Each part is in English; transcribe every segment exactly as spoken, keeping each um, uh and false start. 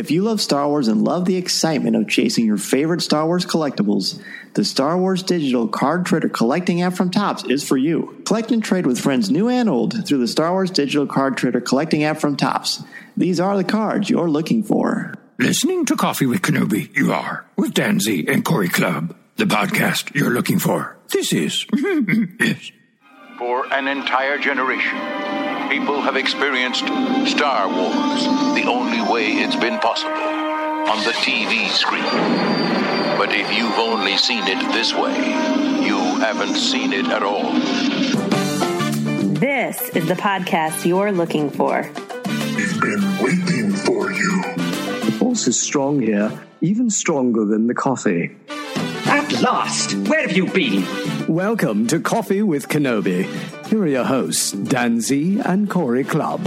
If you love Star Wars and love the excitement of chasing your favorite Star Wars collectibles, the Star Wars Digital Card Trader collecting app from Topps is for you. Collect and trade with friends new and old through the Star Wars Digital Card Trader collecting app from Topps. These are the cards you're looking for. Listening to Coffee with Kenobi, you are, with Dan Z and Corey Clubb, the podcast you're looking for. This is, yes. For an entire generation, people have experienced Star Wars the only way it's been possible, on the T V screen. But if you've only seen it this way, you haven't seen it at all. This is the podcast you're looking for. We've been waiting for you. The force is strong here, even stronger than the coffee. At last! Where have you been? Welcome to Coffee with Kenobi. Here are your hosts, Dan Z and Corey Clubb.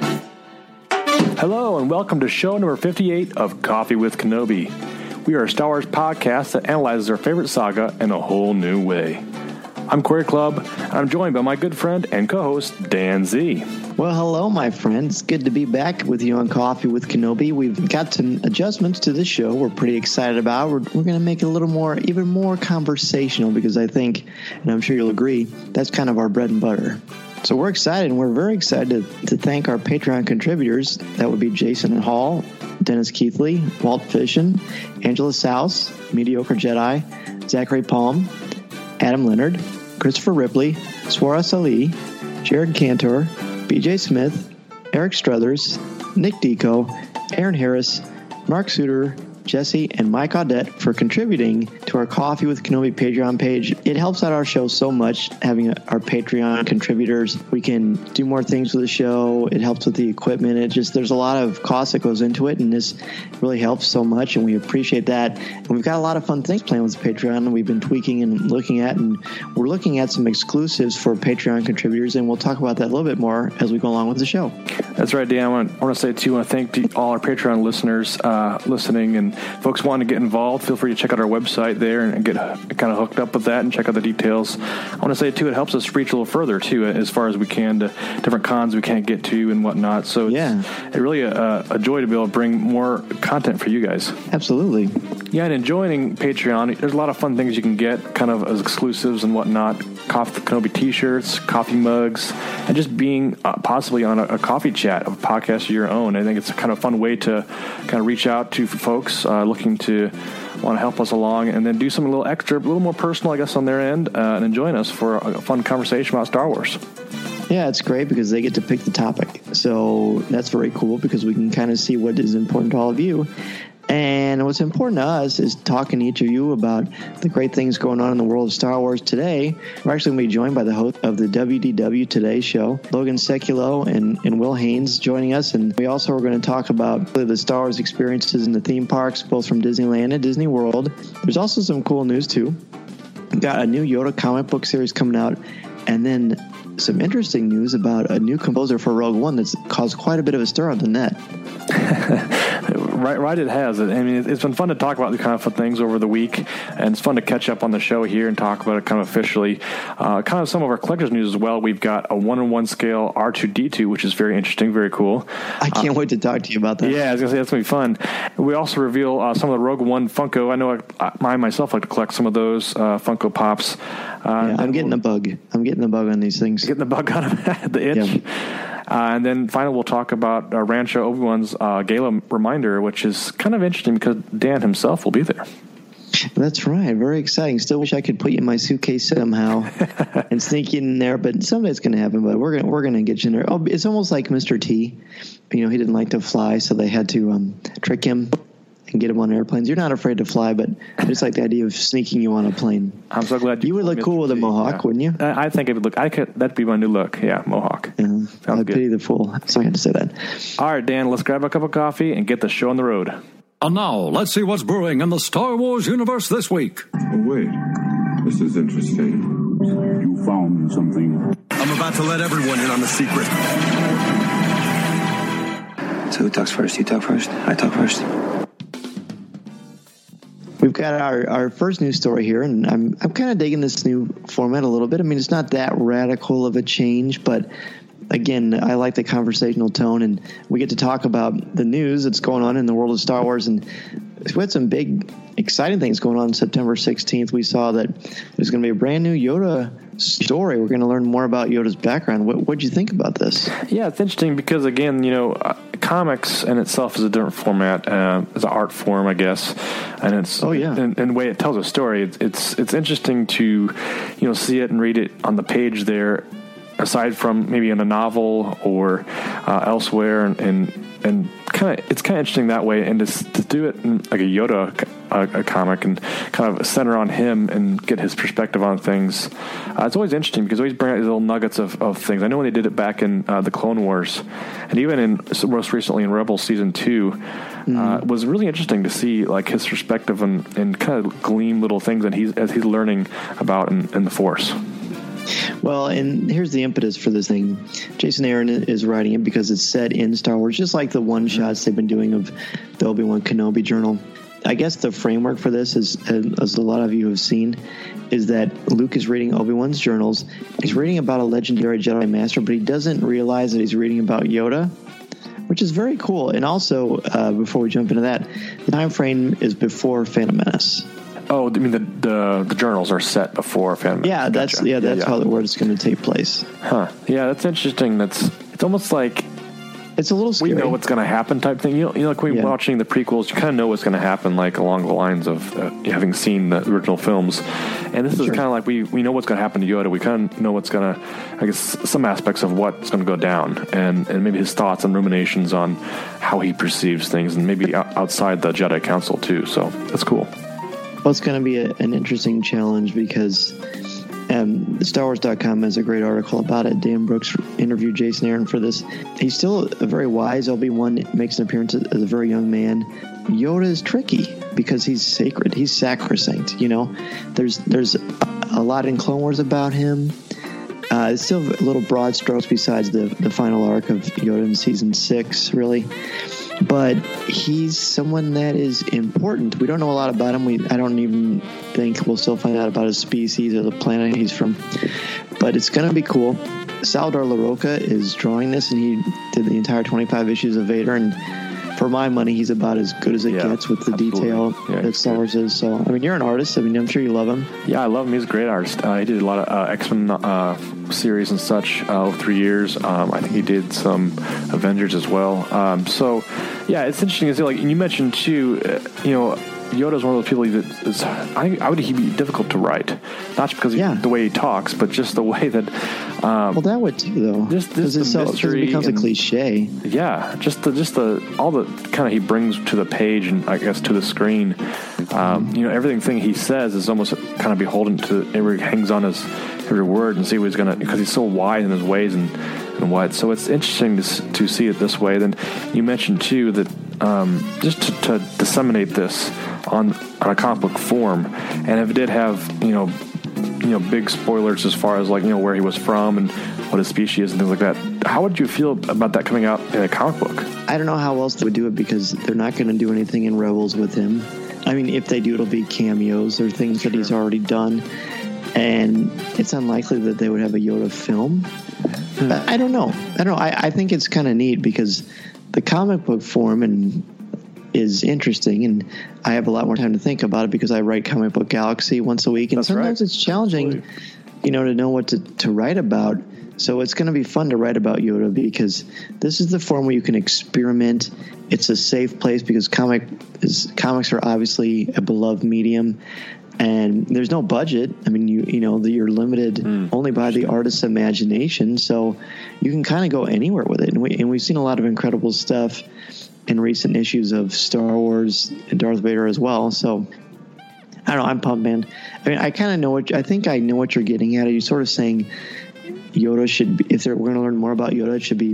Hello, and welcome to show number fifty-eight of Coffee with Kenobi. We are a Star Wars podcast that analyzes our favorite saga in a whole new way. I'm Corey Clubb, and I'm joined by my good friend and co-host, Dan Z. Well, hello, my friends. Good to be back with you on Coffee with Kenobi. We've got some adjustments to this show we're pretty excited about. We're, we're going to make it a little more, even more conversational, because I think, and I'm sure you'll agree, that's kind of our bread and butter. So we're excited, and we're very excited to, to thank our Patreon contributors. That would be Jason Hall, Dennis Keithley, Walt Fishin, Angela Souse, Mediocre Jedi, Zachary Palm, Adam Leonard, Christopher Ripley, Swara Ali, Jared Cantor, B J Smith, Eric Struthers, Nick Deco, Aaron Harris, Mark Suter, Jesse, and Mike Audette for contributing to our Coffee with Kenobi Patreon page. It helps out our show so much having our Patreon contributors. We can do more things with the show. It helps with the equipment. It just, there's a lot of cost that goes into it, and this really helps so much, and we appreciate that. And we've got a lot of fun things planned with Patreon we've been tweaking and looking at, and we're looking at some exclusives for Patreon contributors, and we'll talk about that a little bit more as we go along with the show. That's right, Dan. I want, I want to say, too, I want to thank to all our Patreon listeners uh, listening, and folks want to get involved, feel free to check out our website there and get kind of hooked up with that and check out the details. I want to say, too, it helps us reach a little further, too, as far as we can to different cons we can't get to and whatnot. So it's yeah. it really a, a joy to be able to bring more content for you guys. Absolutely. Yeah, and in joining Patreon, there's a lot of fun things you can get kind of as exclusives and whatnot. Coffee Kenobi t-shirts, coffee mugs, and just being uh, possibly on a, a coffee chat of a podcast of your own. I think it's a kind of fun way to kind of reach out to folks uh, looking to want to help us along and then do something a little extra, a little more personal, I guess, on their end, uh, and join us for a fun conversation about Star Wars. Yeah, it's great because they get to pick the topic. So that's very cool because we can kind of see what is important to all of you. And what's important to us is talking to each of you about the great things going on in the world of Star Wars today. We're actually going to be joined by the host of the W D W Today show, Logan Seculo and, and Will Haynes joining us. And we also are going to talk about the Star Wars experiences in the theme parks, both from Disneyland and Disney World. There's also some cool news, too. We've got a new Yoda comic book series coming out, and then some interesting news about a new composer for Rogue One that's caused quite a bit of a stir on the net. Right, right. It has. I mean, it's been fun to talk about the kind of fun things over the week, and it's fun to catch up on the show here and talk about it kind of officially. Uh, kind of some of our collector's news as well. We've got a one-on-one scale R two D two, which is very interesting, very cool. I can't uh, wait to talk to you about that. Yeah, I was gonna say that's gonna be fun. We also reveal uh, some of the Rogue One Funko. I know I, I myself like to collect some of those uh, Funko Pops. Uh, yeah, I'm getting the bug. I'm getting the bug on these things. Getting the bug on the itch. Yeah. Uh, and then finally, we'll talk about uh, Rancho Obi-Wan's uh, Gala Reminder, which is kind of interesting because Dan himself will be there. That's right. Very exciting. Still wish I could put you in my suitcase somehow and sneak you in there, but someday it's going to happen. But we're going we're going to get you in there. Oh, it's almost like Mister T. You know, he didn't like to fly, so they had to um, trick him and get him on airplanes. You're not afraid to fly, but I just like the idea of sneaking you on a plane. I'm so glad you, you would look cool with a mohawk, yeah. wouldn't you? I, I think it would look. I could. That'd be my new look. Yeah, mohawk. Yeah, I pity the fool. Sorry I had to say that. All right, Dan. Let's grab a cup of coffee and get the show on the road. And now, let's see what's brewing in the Star Wars universe this week. Oh, wait. This is interesting. You found something. I'm about to let everyone in on the secret. So who talks first? You talk first? I talk first? We've got our, our first news story here, and I'm I'm kind of digging this new format a little bit. I mean, it's not that radical of a change, but again, I like the conversational tone, and we get to talk about the news that's going on in the world of Star Wars. And we had some big, exciting things going on September sixteenth. We saw that there's going to be a brand new Yoda story. We're going to learn more about Yoda's background. What what'd you think about this? Yeah, it's interesting because, again, you know, uh, comics in itself is a different format. Uh, it's an art form, I guess, and it's oh yeah, and, and the way it tells a story, it's, it's it's interesting to, you know, see it and read it on the page there, aside from maybe in a novel or uh, elsewhere, and and, and kind of it's kind of interesting that way, and to, to do it in like a Yoda a, a comic and kind of center on him and get his perspective on things. Uh, it's always interesting because they always bring out these little nuggets of, of things. I know when they did it back in uh, the Clone Wars, and even in most recently in Rebels season two, mm-hmm. uh, it was really interesting to see like his perspective and, and kind of glean little things that he's as he's learning about in, in the Force. Well, and here's the impetus for this thing. Jason Aaron is writing it because it's set in Star Wars, just like the one-shots they've been doing of the Obi-Wan Kenobi journal. I guess the framework for this, is, as a lot of you have seen, is that Luke is reading Obi-Wan's journals. He's reading about a legendary Jedi Master, but he doesn't realize that he's reading about Yoda, which is very cool. And also, uh, before we jump into that, the time frame is before Phantom Menace. Oh, I mean the the, the journals are set before Phantom Menace. Yeah, that's gotcha. yeah, that's yeah, yeah. how the word is going to take place. Huh? Yeah, that's interesting. That's it's almost like it's a little scary. We know what's going to happen type thing. You know, you know, like when you're yeah. watching the prequels, you kind of know what's going to happen, like along the lines of uh, having seen the original films. And this is sure. kind of like we we know what's going to happen to Yoda. We kind of know what's going to, I guess, some aspects of what's going to go down, and and maybe his thoughts and ruminations on how he perceives things, and maybe outside the Jedi Council too. So that's cool. Well, it's going to be a, an interesting challenge because um, Star Wars dot com has a great article about it. Dan Brooks interviewed Jason Aaron for this. He's still a very wise. Obi-Wan makes an appearance as a very young man. Yoda is tricky because he's sacred. He's sacrosanct, you know. There's there's a lot in Clone Wars about him. Uh, it's still a little broad strokes besides the, the final arc of Yoda in season six, really. But he's someone that is important. We don't know a lot about him. We I don't even think we'll still find out about his species or the planet he's from. But it's going to be cool. Saldar LaRocca is drawing this, and he did the entire twenty-five issues of Vader. And for my money, he's about as good as it yeah, gets with the absolutely. detail yeah, that Star Wars is. So, I mean, you're an artist. I mean, I'm sure you love him. Yeah, I love him. He's a great artist. Uh, he did a lot of uh, X-Men uh, series and such uh, over three years. Um, I think he did some Avengers as well. Um, so, yeah, it's interesting to see. Like you mentioned too, uh, you know, Yoda's one of those people that is, I, I would he be difficult to write, not just because he, yeah. the way he talks, but just the way that. Um, well, that would too, though. Just this is so it becomes and, a cliche. Yeah, just the just the all the kind of he brings to the page and I guess to the screen. Um, you know, everything he says is almost kind of beholden to every hangs on his every word and see what he's gonna because he's so wide in his ways and. and what. So it's interesting to, to see it this way. Then you mentioned too that um, just to, to disseminate this on on a comic book form, and if it did have you know you know big spoilers as far as like you know where he was from and what his species is and things like that, how would you feel about that coming out in a comic book? I don't know how else they would do it because they're not going to do anything in Rebels with him. I mean, if they do, it'll be cameos or things sure. that he's already done. And it's unlikely that they would have a Yoda film. Hmm. I don't know. I don't know. I, I think it's kind of neat because the comic book form and is interesting, and I have a lot more time to think about it because I write Comic Book Galaxy once a week, and That's sometimes right. it's challenging, Absolutely. you know, to know what to, to write about. So it's going to be fun to write about Yoda because this is the form where you can experiment. It's a safe place because comic is, comics are obviously a beloved medium. And there's no budget. I mean, you you know, you're limited mm, only by the artist's imagination. So you can kind of go anywhere with it. And, we, and we've seen a lot of incredible stuff in recent issues of Star Wars and Darth Vader as well. So I don't know. I'm pumped, man. I mean, I kind of know what, I think I know what you're getting at. Are you sort of saying Yoda should be, if we're going to learn more about Yoda, it should be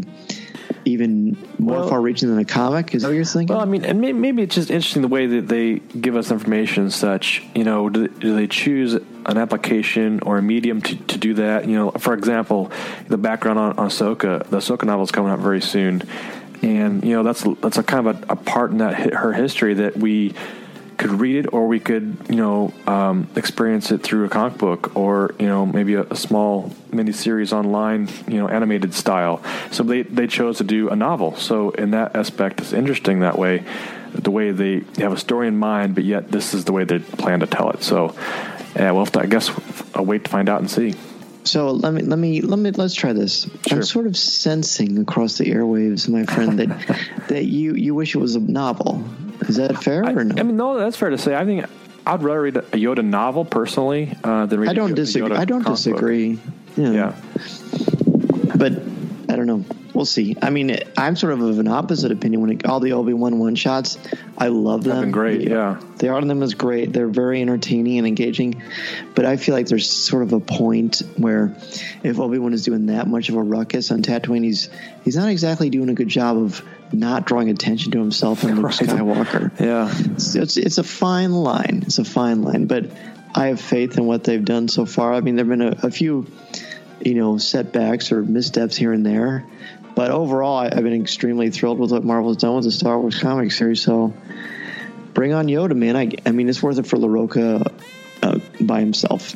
even more well, far-reaching than a comic? Is that what you're thinking? Well, I mean, and maybe, maybe it's just interesting the way that they give us information and such. You know, do, do they choose an application or a medium to, to do that? You know, for example, the background on, on Ahsoka, the Ahsoka novel is coming out very soon, and you know that's that's a kind of a, a part in that her history that we could could read it, or we could, you know, um, experience it through a comic book, or, you know, maybe a, a small miniseries online, you know, animated style. So they, they chose to do a novel. So in that aspect, it's interesting that way, the way they have a story in mind, but yet this is the way they plan to tell it. So, yeah, we'll have to, I guess, I'll wait to find out and see. So let me let me let me let's try this. Sure. I'm sort of sensing across the airwaves, my friend, that that you, you wish it was a novel. Is that fair I, or no? I mean, no, that's fair to say. I think I'd rather read a Yoda novel personally uh, than read. I don't a disagree. Yoda I don't comic disagree. Yeah. yeah. But I don't know. We'll see. I mean, I'm sort of of an opposite opinion when it, all the Obi-Wan one-shots, I love them. They've been great, the, yeah. The art of them is great. They're very entertaining and engaging. But I feel like there's sort of a point where if Obi-Wan is doing that much of a ruckus on Tatooine, he's he's not exactly doing a good job of not drawing attention to himself and Luke Right. Skywalker. Yeah. It's, it's, it's a fine line. It's a fine line. But I have faith in what they've done so far. I mean, there have been a, a few, you know, setbacks or missteps here and there. But overall, I, I've been extremely thrilled with what Marvel's done with the Star Wars comic series. So bring on Yoda, man. I, I mean, it's worth it for LaRocca uh, by himself.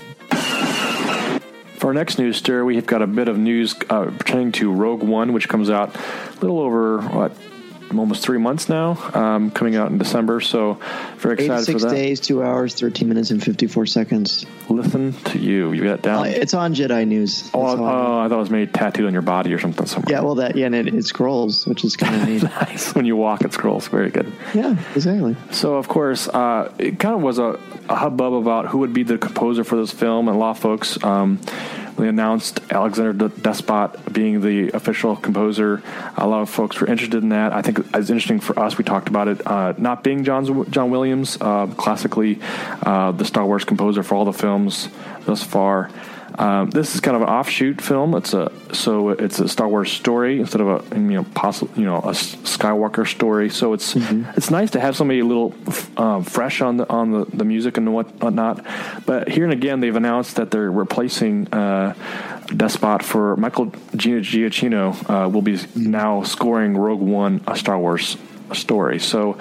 For our next news story, we've got a bit of news uh, pertaining to Rogue One, which comes out a little over, what, almost three months now, um, coming out in December. So very excited for eighty-six that. days, two hours, thirteen minutes, and fifty-four seconds. Listen to you. You got it down? Uh, it's on Jedi News. oh, It's on- oh, I thought it was maybe tattooed on your body or something somewhere. Yeah, well, that, yeah, and it, it scrolls, which is kind of neat. Nice. When you walk, it scrolls. Very good. Yeah, exactly. So, of course, uh, it kind of was a, a hubbub about who would be the composer for this film, and a lot of folks um, they announced Alexander Despot being the official composer. A lot of folks were interested in that. I think it's interesting for us. We talked about it uh, not being John, John Williams, uh, classically uh, the Star Wars composer for all the films thus far. Um, this is kind of an offshoot film. It's a so it's a Star Wars story instead of a you know possible you know a Skywalker story. So it's mm-hmm. it's nice to have somebody a little uh, fresh on the on the, the music and what whatnot. But here and again, they've announced that they're replacing uh, Despot for Michael Giacchino. Uh, will be mm-hmm. now scoring Rogue One, a Star Wars story. So.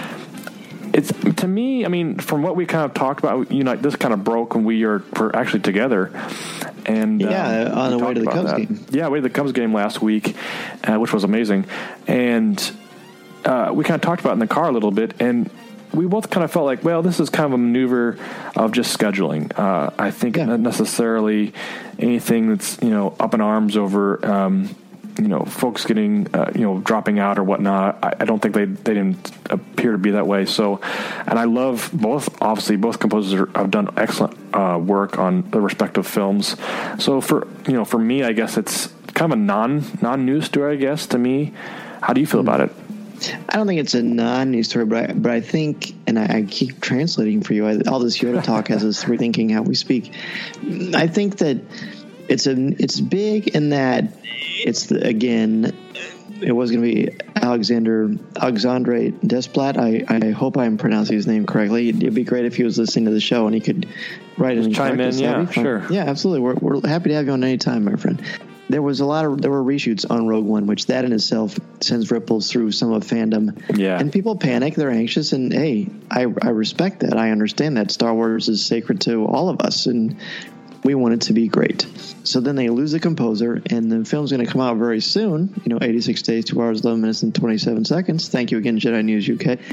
It's to me, I mean, from what we kind of talked about, you know, this kind of broke when we are were actually together, and yeah, um, on the way to the Cubs that. game. Yeah, way to the Cubs game last week, uh, which was amazing, and uh, we kind of talked about it in the car a little bit, and we both kind of felt like, well, this is kind of a maneuver of just scheduling. Uh, I think yeah. not necessarily anything that's you know up in arms over. Um, you know, folks getting, uh, you know, dropping out or whatnot. I, I don't think they they didn't appear to be that way. So, and I love both, obviously, both composers are, have done excellent uh, work on the respective films. So for, you know, for me, I guess it's kind of a non, non-news story, I guess, to me. How do you feel mm. about it? I don't think it's a non-news story, but I, but I think, and I, I keep translating for you, I, all this Yoda talk has us rethinking how we speak. I think that it's a it's big in that it's the, again, it was going to be Alexander Alexandre Desplat. I, I hope I'm pronouncing his name correctly. It'd be great if he was listening to the show and he could write and chime in. Yeah, sure. Yeah, absolutely. We're we're happy to have you on any time, my friend. There was a lot of there were reshoots on Rogue One, which that in itself sends ripples through some of fandom. Yeah, and people panic, they're anxious, and hey, I I respect that. I understand that Star Wars is sacred to all of us, and we want it to be great. So then they lose the composer, and the film's going to come out very soon. You know, eighty-six days, two hours, eleven minutes, and twenty-seven seconds. Thank you again, Jedi News U K.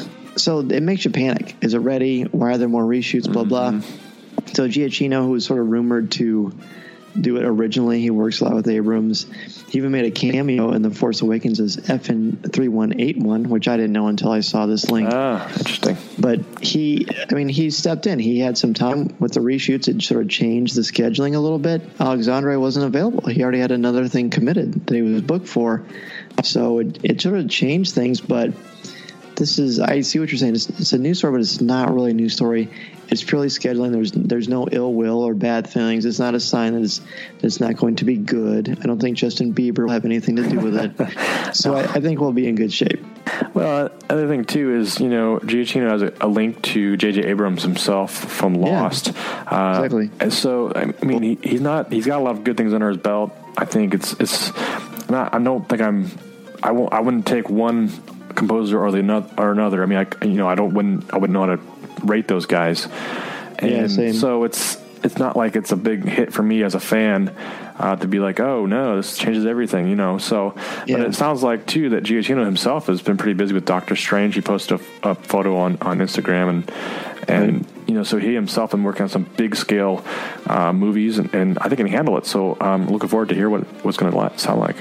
So it makes you panic. Is it ready? Why are there more reshoots? Blah, mm-hmm. blah. So Giacchino, who was sort of rumored to do it originally, he works a lot with Abrams. He even made a cameo in The Force Awakens as F N three one eight one, which I didn't know until I saw this link. Ah, interesting. But he, I mean, he stepped in. He had some time with the reshoots. It sort of changed the scheduling a little bit. Alexandre wasn't available. He already had another thing committed that he was booked for. So it, it sort of changed things, but this is, I see what you're saying. It's, it's a news story, but it's not really a news story. It's purely scheduling. There's there's no ill will or bad feelings. It's not a sign that it's, that it's not going to be good. I don't think Justin Bieber will have anything to do with it. So I, I think we'll be in good shape. Well, other thing, too, is, you know, Giacchino has a, a link to J J Abrams himself from Lost. Yeah, uh, exactly. And so, I mean, he, he's not, he's got a lot of good things under his belt. I think it's, it's not, I don't think I'm, I won't, I wouldn't take one composer or the or another. I mean, I you know I don't wouldn't I wouldn't know how to rate those guys, and yeah, same. so it's it's not like it's a big hit for me as a fan uh, to be like, oh no, this changes everything, you know. So, yeah. But it sounds like too that Giacchino himself has been pretty busy with Doctor Strange. He posted a, a photo on, on Instagram, and and right. you know, so he himself been working on some big scale uh, movies, and, and I think he can handle it. So I'm looking forward to hear what what's going to sound like.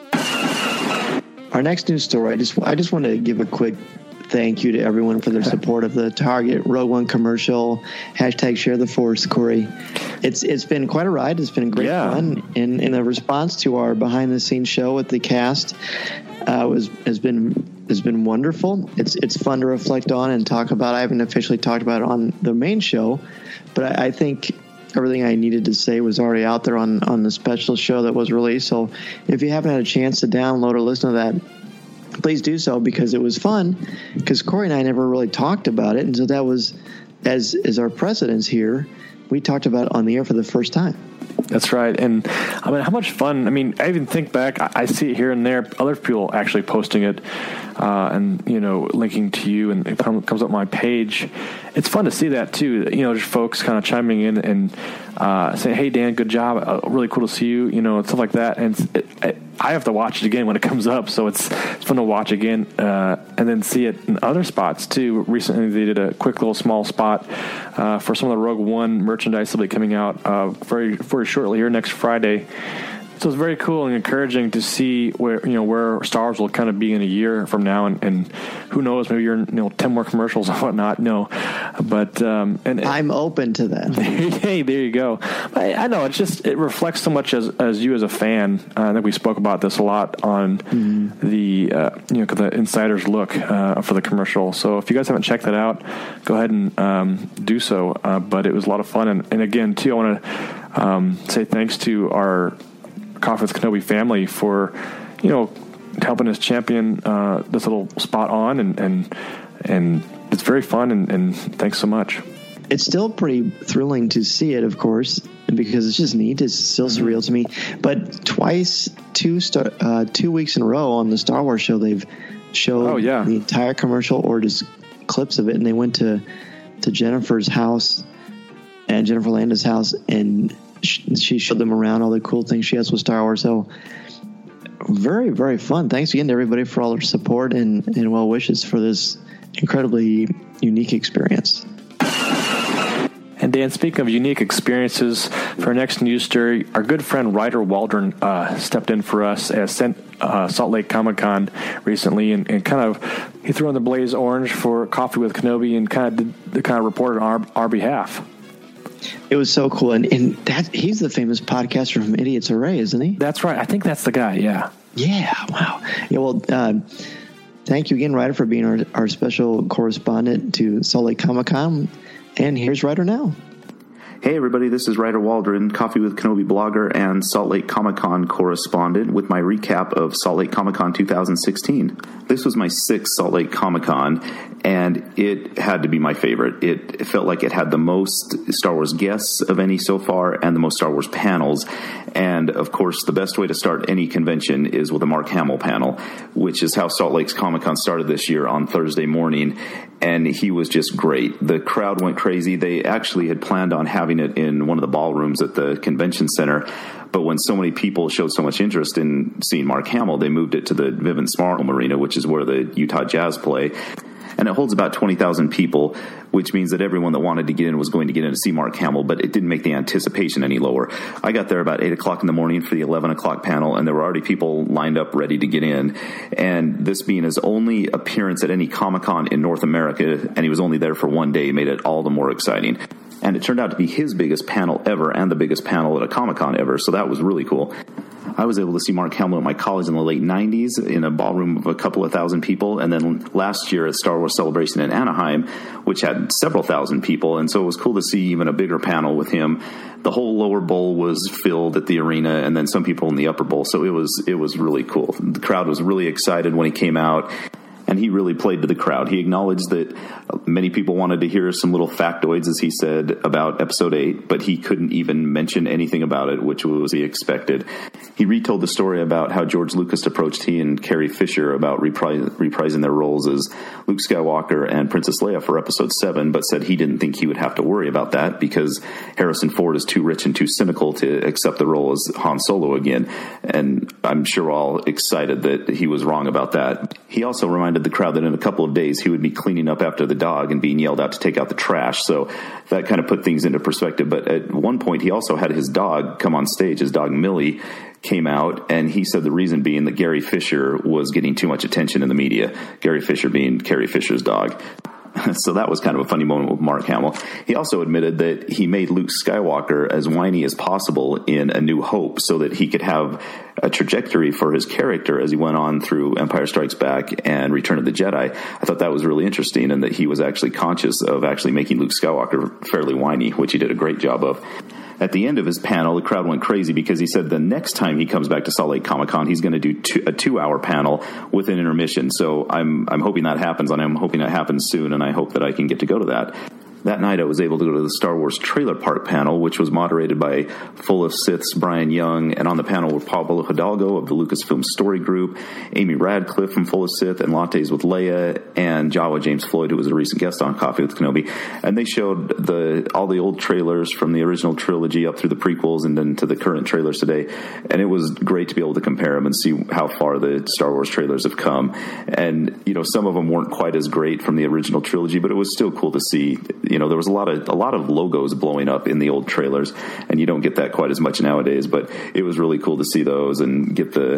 Our next news story, I just I just want to give a quick thank you to everyone for their support of the Target Rogue One commercial. Hashtag share the force, Corey. It's it's been quite a ride. It's been great yeah. fun. And in a response to our behind the scenes show with the cast, uh, was has been has been wonderful. It's it's fun to reflect on and talk about. I haven't officially talked about it on the main show, but I, I think everything I needed to say was already out there on on the special show that was released. So if you haven't had a chance to download or listen to that, please do so, because it was fun, because Corey and I never really talked about it. And so that was, as is our precedence here, we talked about it on the air for the first time. That's right. And I mean, how much fun. I mean, I even think back, I, I see it here and there, other people actually posting it uh, and, you know, linking to you, and it comes up my page. It's fun to see that too. You know, just folks kind of chiming in and uh, saying, hey, Dan, good job. Uh, really cool to see you, you know, and stuff like that. And it, it, I have to watch it again when it comes up. So it's, it's fun to watch again uh, and then see it in other spots too. Recently, they did a quick little small spot uh, for some of the Rogue One merchandise that'll be coming out uh, very, very shortly here next Friday. So it's very cool and encouraging to see where, you know, where Star Wars will kind of be in a year from now, and, and who knows, maybe you're, you know, ten more commercials and whatnot. No, but um, and I'm open to that. Hey, there you go. I, I know it's just it reflects so much as as you as a fan. Uh, I think we spoke about this a lot on mm-hmm. the uh, you know the insider's look uh, for the commercial. So if you guys haven't checked that out, go ahead and um, do so. Uh, but it was a lot of fun, and, and again too, I want to um, say thanks to our Coffee with Kenobi family for, you know, helping us champion uh, this little spot on, and and, and it's very fun, and, and thanks so much. It's still pretty thrilling to see it, of course, because it's just neat. It's still mm-hmm. surreal to me. But twice, two star, uh, two weeks in a row on the Star Wars show, they've showed oh, yeah. the entire commercial or just clips of it, and they went to to Jennifer's house and Jennifer Landa's house, and she showed them around all the cool things she has with Star Wars. So very, very fun. Thanks again to everybody for all their support and, and well wishes for this incredibly unique experience. And Dan, speaking of unique experiences, for our next news story, our good friend Ryder Waldron uh, stepped in for us at Sent, uh, Salt Lake Comic Con recently, and, and kind of he threw on the blaze orange for Coffee with Kenobi, and kind of did, kind of reported on our, our behalf. It was so cool, and, and that he's the famous podcaster from Idiots Array, isn't he? That's right. I think that's the guy. Yeah. Yeah. Wow. Yeah. Well, uh, thank you again, Ryder, for being our, our special correspondent to Salt Lake Comic Con. And here's Ryder now. Hey everybody, this is Ryder Waldron, Coffee with Kenobi blogger and Salt Lake Comic Con correspondent, with my recap of Salt Lake Comic Con two thousand sixteen. This was my sixth Salt Lake Comic Con, and it had to be my favorite. It, it felt like it had the most Star Wars guests of any so far, and the most Star Wars panels. And of course, the best way to start any convention is with a Mark Hamill panel, which is how Salt Lake's Comic Con started this year on Thursday morning. And he was just great. The crowd went crazy. They actually had planned on having it in one of the ballrooms at the convention center, but when so many people showed so much interest in seeing Mark Hamill, they moved it to the Vivint Smart Home Arena, which is where the Utah Jazz play. And it holds about twenty thousand people, which means that everyone that wanted to get in was going to get in to see Mark Hamill, but it didn't make the anticipation any lower. I got there about eight o'clock in the morning for the eleven o'clock panel, and there were already people lined up ready to get in. And this being his only appearance at any Comic-Con in North America, and he was only there for one day, made it all the more exciting. And it turned out to be his biggest panel ever, and the biggest panel at a Comic-Con ever, so that was really cool. I was able to see Mark Hamill at my college in the late nineties in a ballroom of a couple of thousand people, and then last year at Star Wars Celebration in Anaheim, which had several thousand people, and so it was cool to see even a bigger panel with him. The whole lower bowl was filled at the arena, and then some people in the upper bowl, so it was it was really cool. The crowd was really excited when he came out, and he really played to the crowd. He acknowledged that Many people wanted to hear some little factoids, as he said, about episode eight, but he couldn't even mention anything about it, which was he expected. He retold the story about how George Lucas approached he and Carrie Fisher about repri- reprising their roles as Luke Skywalker and Princess Leia for episode seven, but said he didn't think he would have to worry about that because Harrison Ford is too rich and too cynical to accept the role as Han Solo again. And I'm sure we're all excited that he was wrong about that. He also reminded the crowd that in a couple of days he would be cleaning up after the dog and being yelled out to take out the trash. So that kind of put things into perspective. But at one point, he also had his dog come on stage. His dog, Millie, came out, and he said the reason being that Gary Fisher was getting too much attention in the media. Gary Fisher being Carrie Fisher's dog. So that was kind of a funny moment with Mark Hamill. He also admitted that he made Luke Skywalker as whiny as possible in A New Hope so that he could have a trajectory for his character as he went on through Empire Strikes Back and Return of the Jedi. I thought that was really interesting, and that he was actually conscious of actually making Luke Skywalker fairly whiny, which he did a great job of. At the end of his panel, the crowd went crazy because he said the next time he comes back to Salt Lake Comic Con, he's going to do two, a two-hour panel with an intermission. So I'm I'm hoping that happens, and I'm hoping that happens soon, and I hope that I can get to go to that. That night, I was able to go to the Star Wars Trailer Park panel, which was moderated by Full of Sith's Brian Young, and on the panel were Pablo Hidalgo of the Lucasfilm Story Group, Amy Radcliffe from Full of Sith, and Lattes with Leia, and Jawa James Floyd, who was a recent guest on Coffee with Kenobi. And they showed the all the old trailers from the original trilogy up through the prequels and then to the current trailers today. And it was great to be able to compare them and see how far the Star Wars trailers have come. And, you know, some of them weren't quite as great from the original trilogy, but it was still cool to see. You know, there was a lot of a lot of logos blowing up in the old trailers, and you don't get that quite as much nowadays. But it was really cool to see those and get the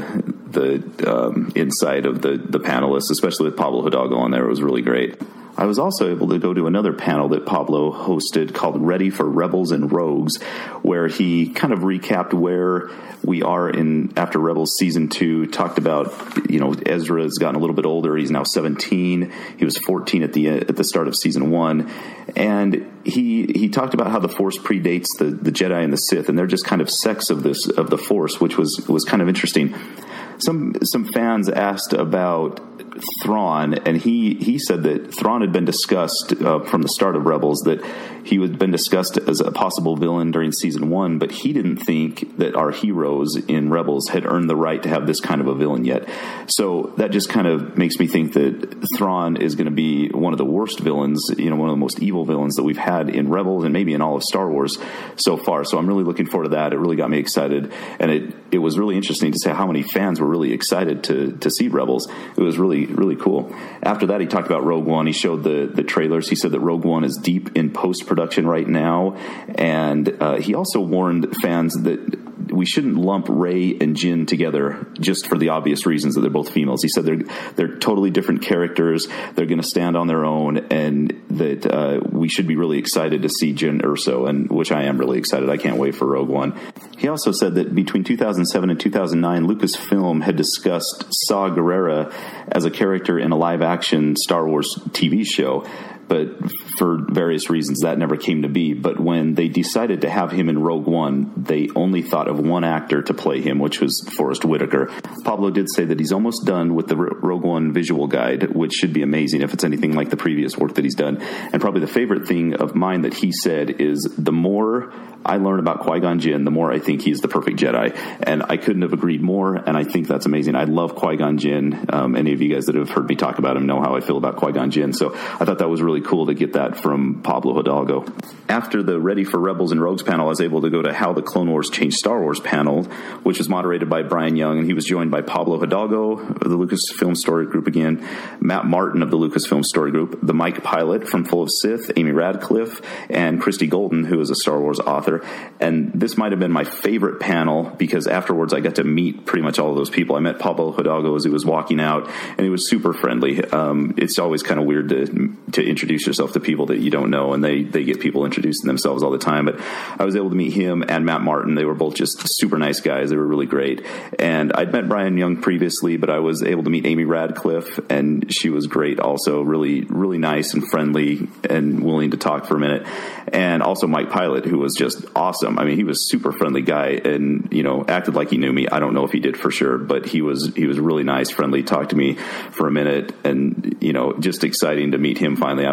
the um, insight of the the panelists, especially with Pablo Hidalgo on there. It was really great. I was also able to go to another panel that Pablo hosted called Ready for Rebels and Rogues, where he kind of recapped where we are in after Rebels Season two, talked about, you know, Ezra has gotten a little bit older. He's now seventeen. He was fourteen at the at the start of Season one. And he he talked about how the Force predates the, the Jedi and the Sith, and they're just kind of sects of this of the Force, which was, was kind of interesting. Some some fans asked about Thrawn, and he, he said that Thrawn had been discussed uh, from the start of Rebels, that he had been discussed as a possible villain during Season one, but he didn't think that our heroes in Rebels had earned the right to have this kind of a villain yet. So that just kind of makes me think that Thrawn is going to be one of the worst villains, you know, one of the most evil villains that we've had in Rebels and maybe in all of Star Wars so far. So I'm really looking forward to that. It really got me excited, and it, it was really interesting to see how many fans were really excited to, to see Rebels. It was really really cool. After that, he talked about Rogue One. He showed the the trailers. He said that Rogue One is deep in post-production right now, and uh, he also warned fans that we shouldn't lump Rey and Jyn together just for the obvious reasons that they're both females. He said they're they're totally different characters. They're going to stand on their own, and that uh, we should be really excited to see Jyn Erso, and which I am really excited. I can't wait for Rogue One. He also said that between two thousand seven and two thousand nine, Lucasfilm had discussed Saw Gerrera as a character in a live-action Star Wars T V show, but for various reasons that never came to be. But when they decided to have him in Rogue One, they only thought of one actor to play him, which was Forrest Whitaker. Pablo did say that he's almost done with the Rogue One visual guide, which should be amazing if it's anything like the previous work that he's done. And probably the favorite thing of mine that he said is, the more I learn about Qui-Gon Jinn, the more I think he's the perfect Jedi. And I couldn't have agreed more, and I think that's amazing. I love Qui-Gon Jinn. Um, any of you guys that have heard me talk about him know how I feel about Qui-Gon Jinn. So I thought that was really cool to get that from Pablo Hidalgo. After the Ready for Rebels and Rogues panel, I was able to go to How the Clone Wars Changed Star Wars panel, which was moderated by Brian Young, and he was joined by Pablo Hidalgo of the Lucasfilm Story Group again, Matt Martin of the Lucasfilm Story Group, the Mike Pilot from Full of Sith, Amy Radcliffe, and Christy Golden, who is a Star Wars author. And this might have been my favorite panel because afterwards I got to meet pretty much all of those people. I met Pablo Hidalgo as he was walking out, and he was super friendly. Um, it's always kind of weird to to introduce yourself to people that you don't know, and they, they get people introducing themselves all the time. But I was able to meet him and Matt Martin. They were both just super nice guys. They were really great. And I'd met Brian Young previously, but I was able to meet Amy Radcliffe, and she was great also, really, really nice and friendly and willing to talk for a minute. And also Mike Pilot, who was just awesome. I mean, he was a super friendly guy and, you know, acted like he knew me. I don't know if he did for sure, but he was he was really nice, friendly, talked to me for a minute, and, you know, just exciting to meet him finally after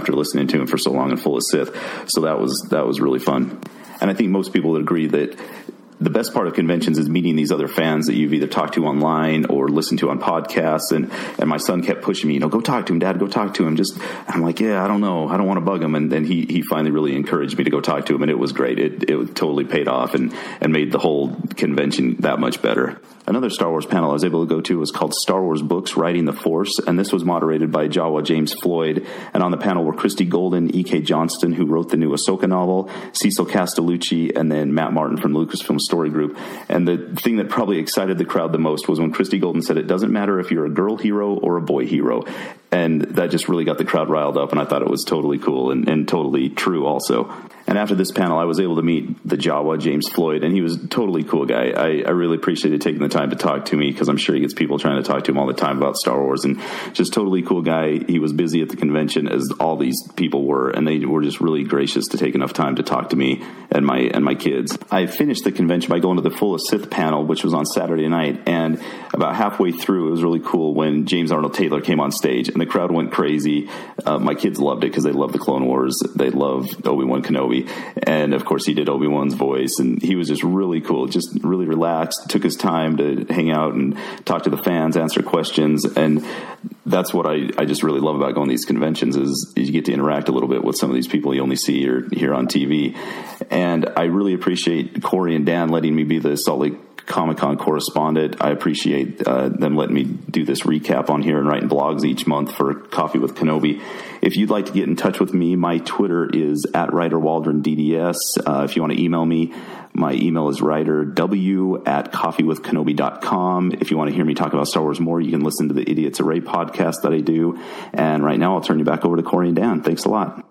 after listening to him for so long in Full of Sith. So that was that was really fun. And I think most people would agree that the best part of conventions is meeting these other fans that you've either talked to online or listened to on podcasts. And, and my son kept pushing me, you know, go talk to him, Dad, go talk to him. Just, I'm like, yeah, I don't know. I don't want to bug him. And then he, he finally really encouraged me to go talk to him. And it was great. It, it totally paid off and, and made the whole convention that much better. Another Star Wars panel I was able to go to was called Star Wars Books, Writing the Force, and this was moderated by Jawa James Floyd. And on the panel were Christy Golden, E K. Johnston, who wrote the new Ahsoka novel, Cecil Castellucci, and then Matt Martin from the Lucasfilm Story Group. And the thing that probably excited the crowd the most was when Christy Golden said, it doesn't matter if you're a girl hero or a boy hero. And that just really got the crowd riled up, and I thought it was totally cool and, and totally true also. And after this panel, I was able to meet the Jawa, James Floyd, and he was a totally cool guy. I, I really appreciated taking the time to talk to me because I'm sure he gets people trying to talk to him all the time about Star Wars. And just totally cool guy. He was busy at the convention as all these people were, and they were just really gracious to take enough time to talk to me and my and my kids. I finished the convention by going to the Full of Sith panel, which was on Saturday night, and about halfway through, it was really cool when James Arnold Taylor came on stage, and the crowd went crazy. Uh, my kids loved it because they love the Clone Wars. They love Obi-Wan Kenobi. And, of course, he did Obi-Wan's voice, and he was just really cool, just really relaxed, took his time to hang out and talk to the fans, answer questions, and that's what I, I just really love about going to these conventions is, is you get to interact a little bit with some of these people you only see or hear on T V. And I really appreciate Corey and Dan letting me be the Salt Lake Comic-Con correspondent. I appreciate uh, them letting me do this recap on here and writing blogs each month for Coffee with Kenobi. If you'd like to get in touch with me, my Twitter is at Ryder Waldron D D S. Uh, if you want to email me, my email is ryderw at coffeewithkenobi dot com. If you want to hear me talk about Star Wars more, you can listen to the Idiots Array podcast that I do. And right now, I'll turn you back over to Corey and Dan. Thanks a lot.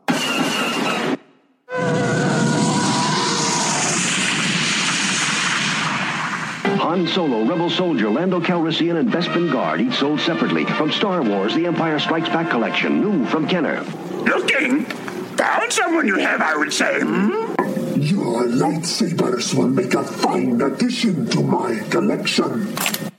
Han Solo, Rebel Soldier, Lando Calrissian, and Bespin Guard, each sold separately. From Star Wars, The Empire Strikes Back collection, new from Kenner. Looking? Found someone you have, I would say, hmm? Your lightsabers will make a fine addition to my collection.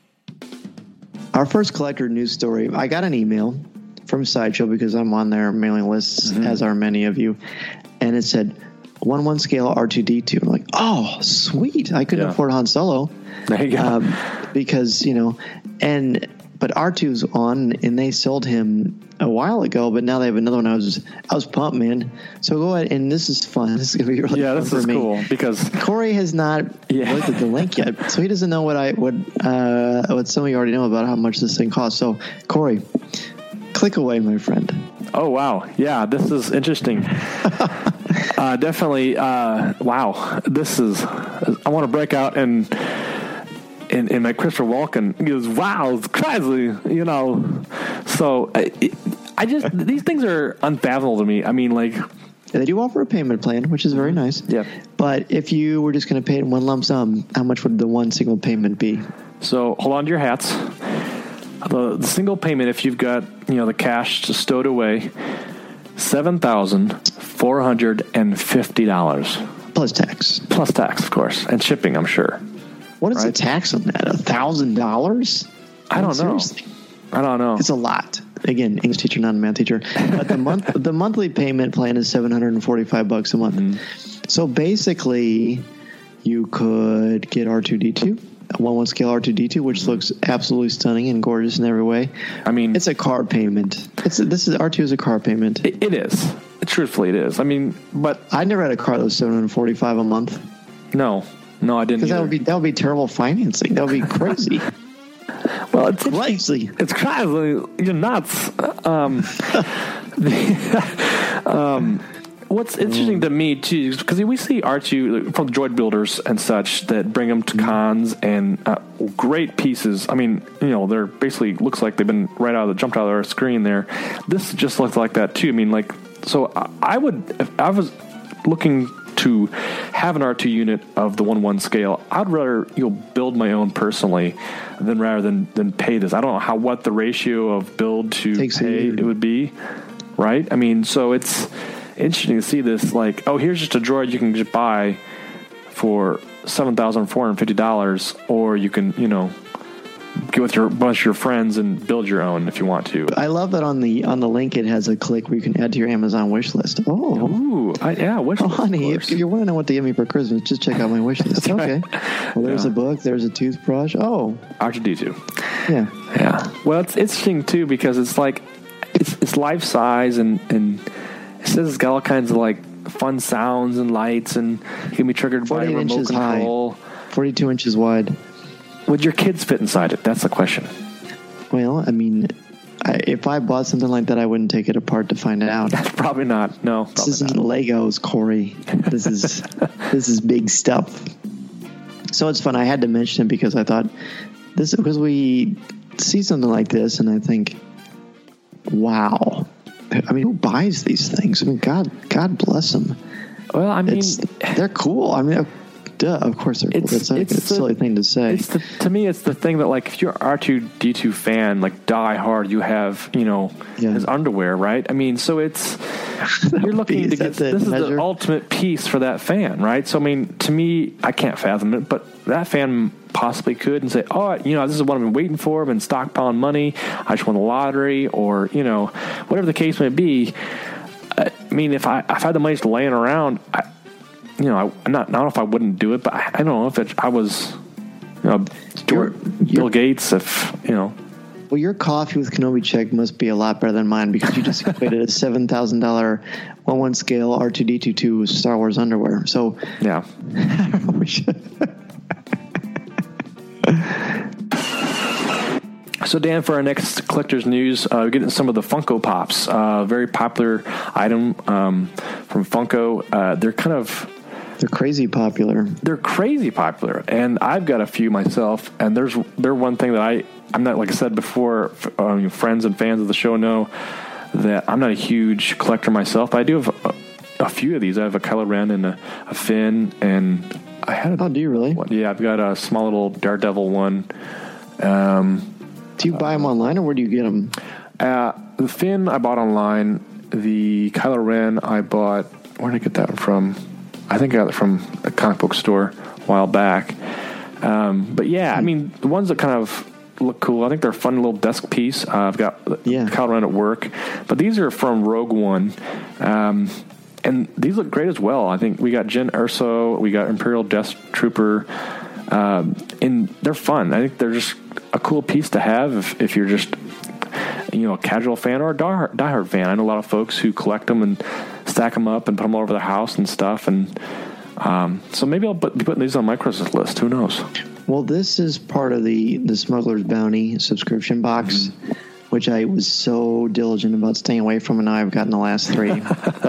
Our first collector news story, I got an email from Sideshow because I'm on their mailing lists, mm-hmm. as are many of you, and it said one one scale R two D two. I'm like, oh, sweet. I couldn't yeah. afford Han Solo. There you go. Um, because, you know, and but R two's on, and they sold him a while ago, but now they have another one. I was I was pumped, man. So go ahead, and this is fun. This is gonna be really yeah, fun this for is me. cool because Corey has not yeah. looked at the link yet, so he doesn't know what I what uh, what some of you already know about how much this thing costs. So Corey, click away, my friend. Oh wow, yeah, this is interesting. uh, definitely, uh, wow. This is. I want to break out and. And, and my Christopher Walken, he goes, wow, it's crazy, you know. So I, I just, these things are unfathomable to me. I mean, like. They do offer a payment plan, which is very nice. Yeah. But if you were just going to pay it in one lump sum, how much would the one single payment be? So hold on to your hats. The, the single payment, if you've got, you know, the cash stowed away, seven thousand four hundred fifty dollars. Plus tax. Plus tax, of course. And shipping, I'm sure. What is right? the tax on that? A thousand dollars? I don't know. Seriously? I don't know. It's a lot. Again, English teacher, not a math teacher. But the month, the monthly payment plan is seven hundred and forty-five bucks a month. Mm-hmm. So basically, you could get R two D two, a one one scale R two D two, which looks absolutely stunning and gorgeous in every way. I mean, it's a car payment. It's a, this is R two is a car payment. It, it is. Truthfully, it is. I mean, but I never had a car that was seven hundred and forty-five a month. No. No, I didn't. Because that would be that would be terrible financing. That would be crazy. Well, it's crazy. It's crazy. You're nuts. Um, the, um, what's interesting to me too, because we see R two from the droid builders and such that bring them to cons and uh, great pieces. I mean, you know, they're basically looks like they've been right out of the jumped out of our screen there. This just looks like that too. I mean, like, so I, I would if I was looking to have an R two unit of the one one scale, I'd rather you know build my own personally than rather than than pay this. I don't know how what the ratio of build to Takes pay it would be, right? I mean, so it's interesting to see this. Like, oh, here's just a droid you can just buy for seven thousand four hundred fifty dollars, or you can you know get with your bunch of your friends and build your own if you want to. I love that on the on the link it has a click where you can add to your Amazon wish list. Oh, Ooh, I, yeah, wish oh, list. Honey, if, if you want to know what to get me for Christmas, just check out my wish list. Okay. Well, there's Yeah. a book. There's a toothbrush. Oh, R two D two. yeah. Yeah. Well, it's interesting too because it's like it's it's life size and and it says it's got all kinds of like fun sounds and lights and it can be triggered by a forty-eight remote inches control. high, forty-two inches wide. Would your kids fit inside it? That's the question. Well, I mean, I, if I bought something like that, I wouldn't take it apart to find out. Probably not. No. This isn't Legos, Corey. This is this is big stuff. So it's fun. I had to mention it because I thought this because we see something like this, and I think, wow. I mean, who buys these things? I mean, God, God bless them. Well, I mean, it's, they're cool. I mean, duh, of course they're cool. It's, It's, like, it's it's a the- silly thing to say. It's the, to me, it's the thing that, like, if you're an R two D two fan, like, die hard, you have, you know, Yeah. his underwear, right? I mean, so it's, you're looking to Is that get, the this is measure? the ultimate piece for that fan, right? So, I mean, to me, I can't fathom it, but that fan possibly could and say, oh, you know, this is what I've been waiting for. I've been stockpiling money. I just won the lottery, or, you know, whatever the case may be. I mean, if I, if I had the money just laying around, I, you know, I, I'm not, I don't know if I wouldn't do it, but I, I don't know if it, I was, you know, George, Bill Gates, if, you know. Well, your coffee with Kenobi check must be a lot better than mine because you just equated a seven thousand dollars one one scale R two D two to Star Wars underwear. So, yeah. we should. So, Dan, for our next collector's news, uh, we're getting some of the Funko Pops. Uh, very popular item um, from Funko. Uh, they're kind of... They're crazy popular. They're crazy popular. And I've got a few myself. And there's they're one thing that I... I'm not, like I said before, um, friends and fans of the show know that I'm not a huge collector myself. But I do have a, a few of these. I have a Kylo Ren and a, a Finn. And I had a... Oh, do you really? One, yeah, I've got a small little Daredevil one. Um... Do you buy them online, or where do you get them? Uh, the Finn I bought online. The Kylo Ren I bought. Where did I get that from? I think I got it from a comic book store a while back. Um, but yeah, I mean, the ones that kind of look cool, I think they're a fun little desk piece. Uh, I've got yeah. Kylo Ren at work. But these are from Rogue One. Um, and these look great as well. I think we got Jyn Erso. We got Imperial Death Trooper. Um, and they're fun. I think they're just a cool piece to have if, if you're just, you know, a casual fan or a diehard, diehard fan. I know a lot of folks who collect them and stack them up and put them all over their house and stuff. And um, so maybe I'll put, be putting these on my Christmas list. Who knows? Well, this is part of the, the Smuggler's Bounty subscription box, mm-hmm. which I was so diligent about staying away from, and now I've gotten the last three.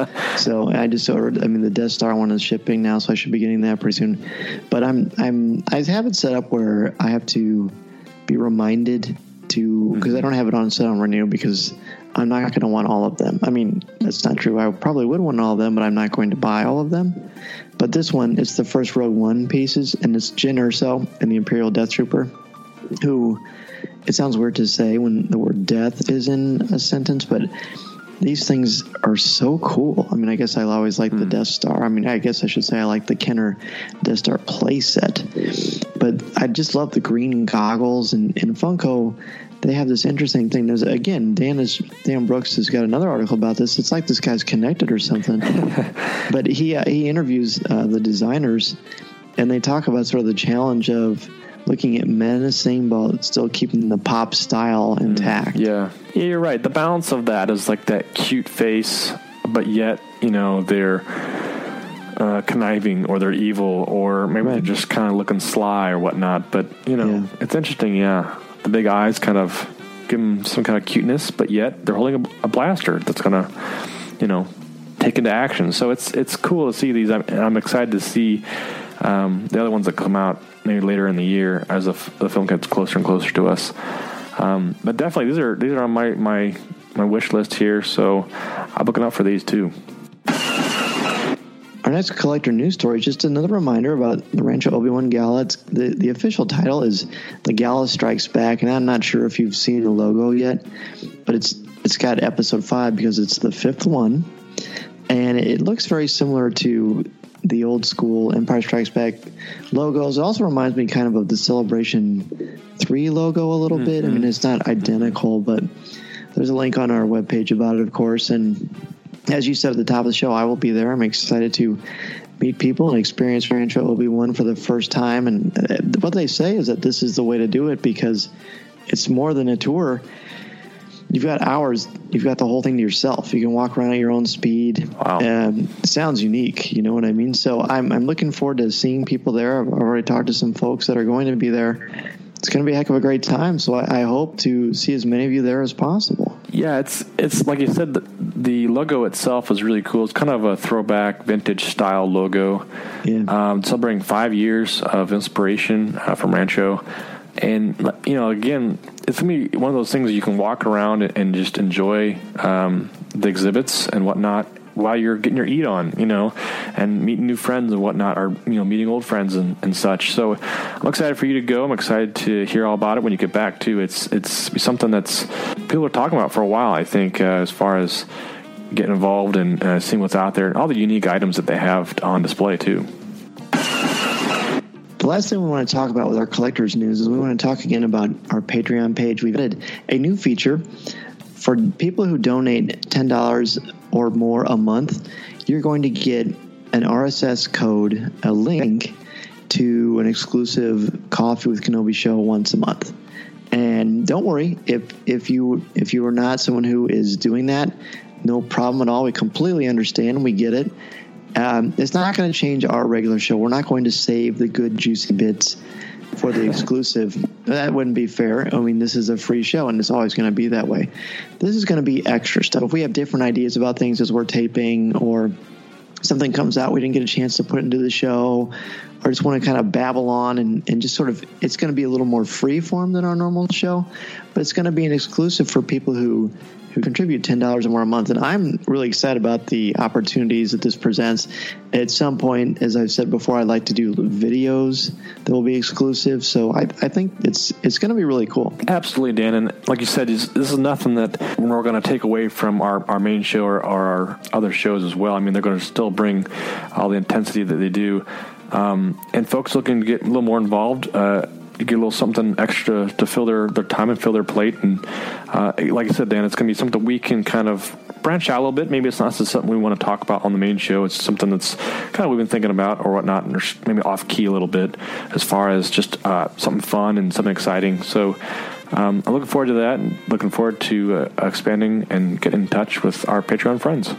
So I just ordered. I mean, the Death Star one is shipping now, so I should be getting that pretty soon. But I'm I'm I have it set up where I have to be reminded to, because mm-hmm. I don't have it on set on renew because I'm not going to want all of them. I mean, that's not true. I probably would want all of them, but I'm not going to buy all of them. But this one, it's the first Rogue One pieces, and it's Jyn Erso and the Imperial Death Trooper, who, it sounds weird to say when the word death is in a sentence, but these things are so cool. I mean, I guess I always like mm. the Death Star. I mean, I guess I should say I like the Kenner Death Star playset. But I just love the green goggles. And in Funko, they have this interesting thing. There's, again, Dan, is, Dan Brooks has got another article about this. It's like this guy's connected or something. But he, uh, he interviews uh, the designers, and they talk about sort of the challenge of looking at menacing but still keeping the pop style intact. Yeah. Yeah, you're right. The balance of that is like that cute face, but yet, you know, they're uh, conniving or they're evil or maybe right. they're just kind of looking sly or whatnot. But, you know, yeah. it's interesting, yeah. The big eyes kind of give them some kind of cuteness, but yet they're holding a, a blaster that's going to, you know, take into action. So it's it's cool to see these. I'm, I'm excited to see um, the other ones that come out maybe later in the year as the, f- the film gets closer and closer to us. Um, but definitely, these are these are on my, my, my wish list here, so I'm looking out for these too. Our next collector news story is just another reminder about the Rancho Obi-Wan Gala. It's, the, the official title is The Gala Strikes Back, and I'm not sure if you've seen the logo yet, but it's it's got episode five because it's the fifth one, and it looks very similar to the old school Empire Strikes Back logos. It also reminds me kind of of the Celebration three logo a little mm-hmm. bit. I mean, it's not identical, but there's a link on our webpage about it, of course. And as you said at the top of the show, I will be there. I'm excited to meet people and experience Rancho Obi-Wan for the first time. And what they say is that this is the way to do it because it's more than a tour. You've got hours. You've got the whole thing to yourself. You can walk around at your own speed. Wow. Um, it sounds unique. You know what I mean? So I'm, I'm looking forward to seeing people there. I've already talked to some folks that are going to be there. It's going to be a heck of a great time. So I, I hope to see as many of you there as possible. Yeah, it's it's like you said, the, the logo itself is really cool. It's kind of a throwback vintage style logo. Yeah. Um, celebrating five years of inspiration uh, from Rancho. And, you know, again, it's going to be one of those things that you can walk around and just enjoy um, the exhibits and whatnot while you're getting your eat on, you know, and meeting new friends and whatnot, or, you know, meeting old friends and, and such. So I'm excited for you to go. I'm excited to hear all about it when you get back, too. It's it's something that's people are talking about for a while, I think, uh, as far as getting involved and uh, seeing what's out there and all the unique items that they have on display, too. The last thing we want to talk about with our collectors news is we want to talk again about our Patreon page. We've added a new feature for people who donate ten dollars or more a month. You're going to get an R S S code, a link to an exclusive Coffee with Kenobi show once a month. And don't worry, if if you if you are not someone who is doing that, no problem at all. We completely understand. We get it. Um, it's not going to change our regular show. We're not going to save the good, juicy bits for the exclusive. That wouldn't be fair. I mean, this is a free show, and it's always going to be that way. This is going to be extra stuff. If we have different ideas about things as we're taping, or something comes out we didn't get a chance to put into the show, or just want to kind of babble on and, and just sort of, it's going to be a little more free form than our normal show, but it's going to be an exclusive for people who who contribute ten dollars or more a month. And I'm really excited about the opportunities that this presents. At some point, as I've said before, I'd like to do videos that will be exclusive. So I, I think it's it's going to be really cool. Absolutely, Dan. And like you said, this is nothing that we're going to take away from our, our main show or, or our other shows as well. I mean, they're going to still bring all the intensity that they do. Um, and folks looking to get a little more involved, uh, get a little something extra to fill their, their time and fill their plate. And uh, like I said, Dan, it's going to be something we can kind of branch out a little bit. Maybe it's not something we want to talk about on the main show. It's something that's kind of we've been thinking about or whatnot, and maybe off key a little bit as far as just uh, something fun and something exciting. So um, I'm looking forward to that, and looking forward to uh, expanding and getting in touch with our Patreon friends.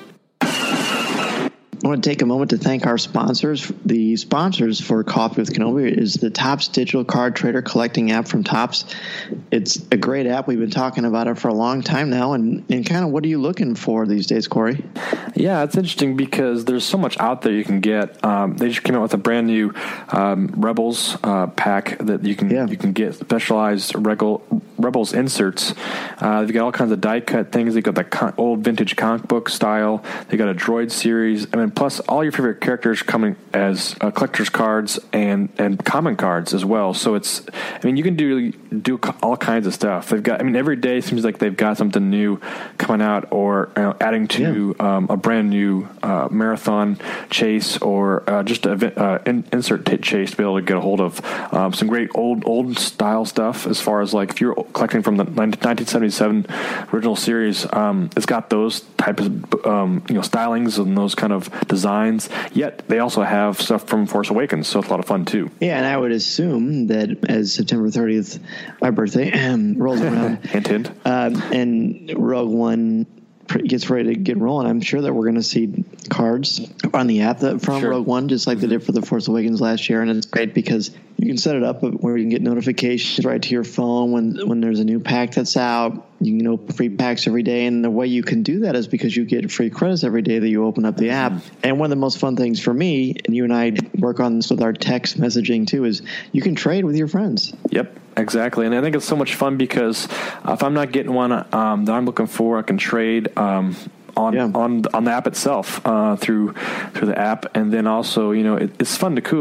I want to take a moment to thank our sponsors. The sponsors for Coffee with Kenobi is the Topps Digital Card Trader Collecting app from Topps. It's a great app. We've been talking about it for a long time now. And, and kind of what are you looking for these days, Corey? Yeah, it's interesting because there's so much out there you can get. Um, they just came out with a brand new um, Rebels uh, pack that you can yeah. you can get specialized Rebel, Rebels inserts. Uh, they've got all kinds of die cut things. They've got the con- old vintage comic book style. They got a droid series. I mean, plus all your favorite characters coming as uh, collector's cards and, and common cards as well. So it's, I mean, you can do do all kinds of stuff. They've got, I mean, every day seems like they've got something new coming out, or you know, adding to yeah. um, a brand new uh, marathon chase, or uh, just a uh, in, insert t- chase to be able to get a hold of um, some great old old style stuff. As far as like if you're collecting from the nineteen seventy-seven original series, um, it's got those types of um, you know stylings and those kind of designs. Yet they also have stuff from Force Awakens, so it's a lot of fun too. Yeah, and I would assume that as September thirtieth, my birthday, rolls around, hint hint, um, and Rogue One gets ready to get rolling, I'm sure that we're going to see cards on the app that from sure. Rogue One, just like they did for the Force Awakens last year. And it's great because you can set it up where you can get notifications right to your phone when when there's a new pack that's out. You can open free packs every day, and the way you can do that is because you get free credits every day that you open up the app. And one of the most fun things for me, and you and I work on this with our text messaging too, is you can trade with your friends. Yep, exactly. And I think it's so much fun because uh, if I'm not getting one um, that I'm looking for, I can trade um, on yeah. on on the app itself uh, through through the app. And then also, you know, it, it's fun to cool.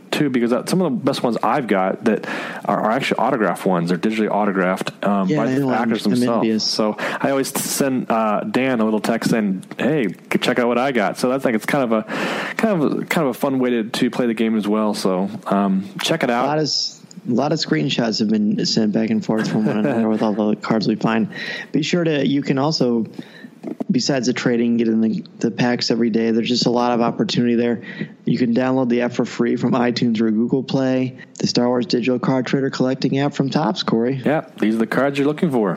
too, because some of the best ones I've got that are, are actually autographed ones. They're digitally autographed um, yeah, by the know, actors I'm, themselves. I'm so I always send uh, Dan a little text saying, "Hey, check out what I got." So I think it's kind of a kind of a, kind of a fun way to, to play the game as well. So um, check it out. A lot of A lot of screenshots have been sent back and forth from one another with all the cards we find. Be sure to, you can also, besides the trading, get in the, the packs every day. There's just a lot of opportunity there. You can download the app for free from iTunes or Google Play. The Star Wars Digital Card Trader Collecting app from Topps, Corey. Yeah, these are the cards you're looking for.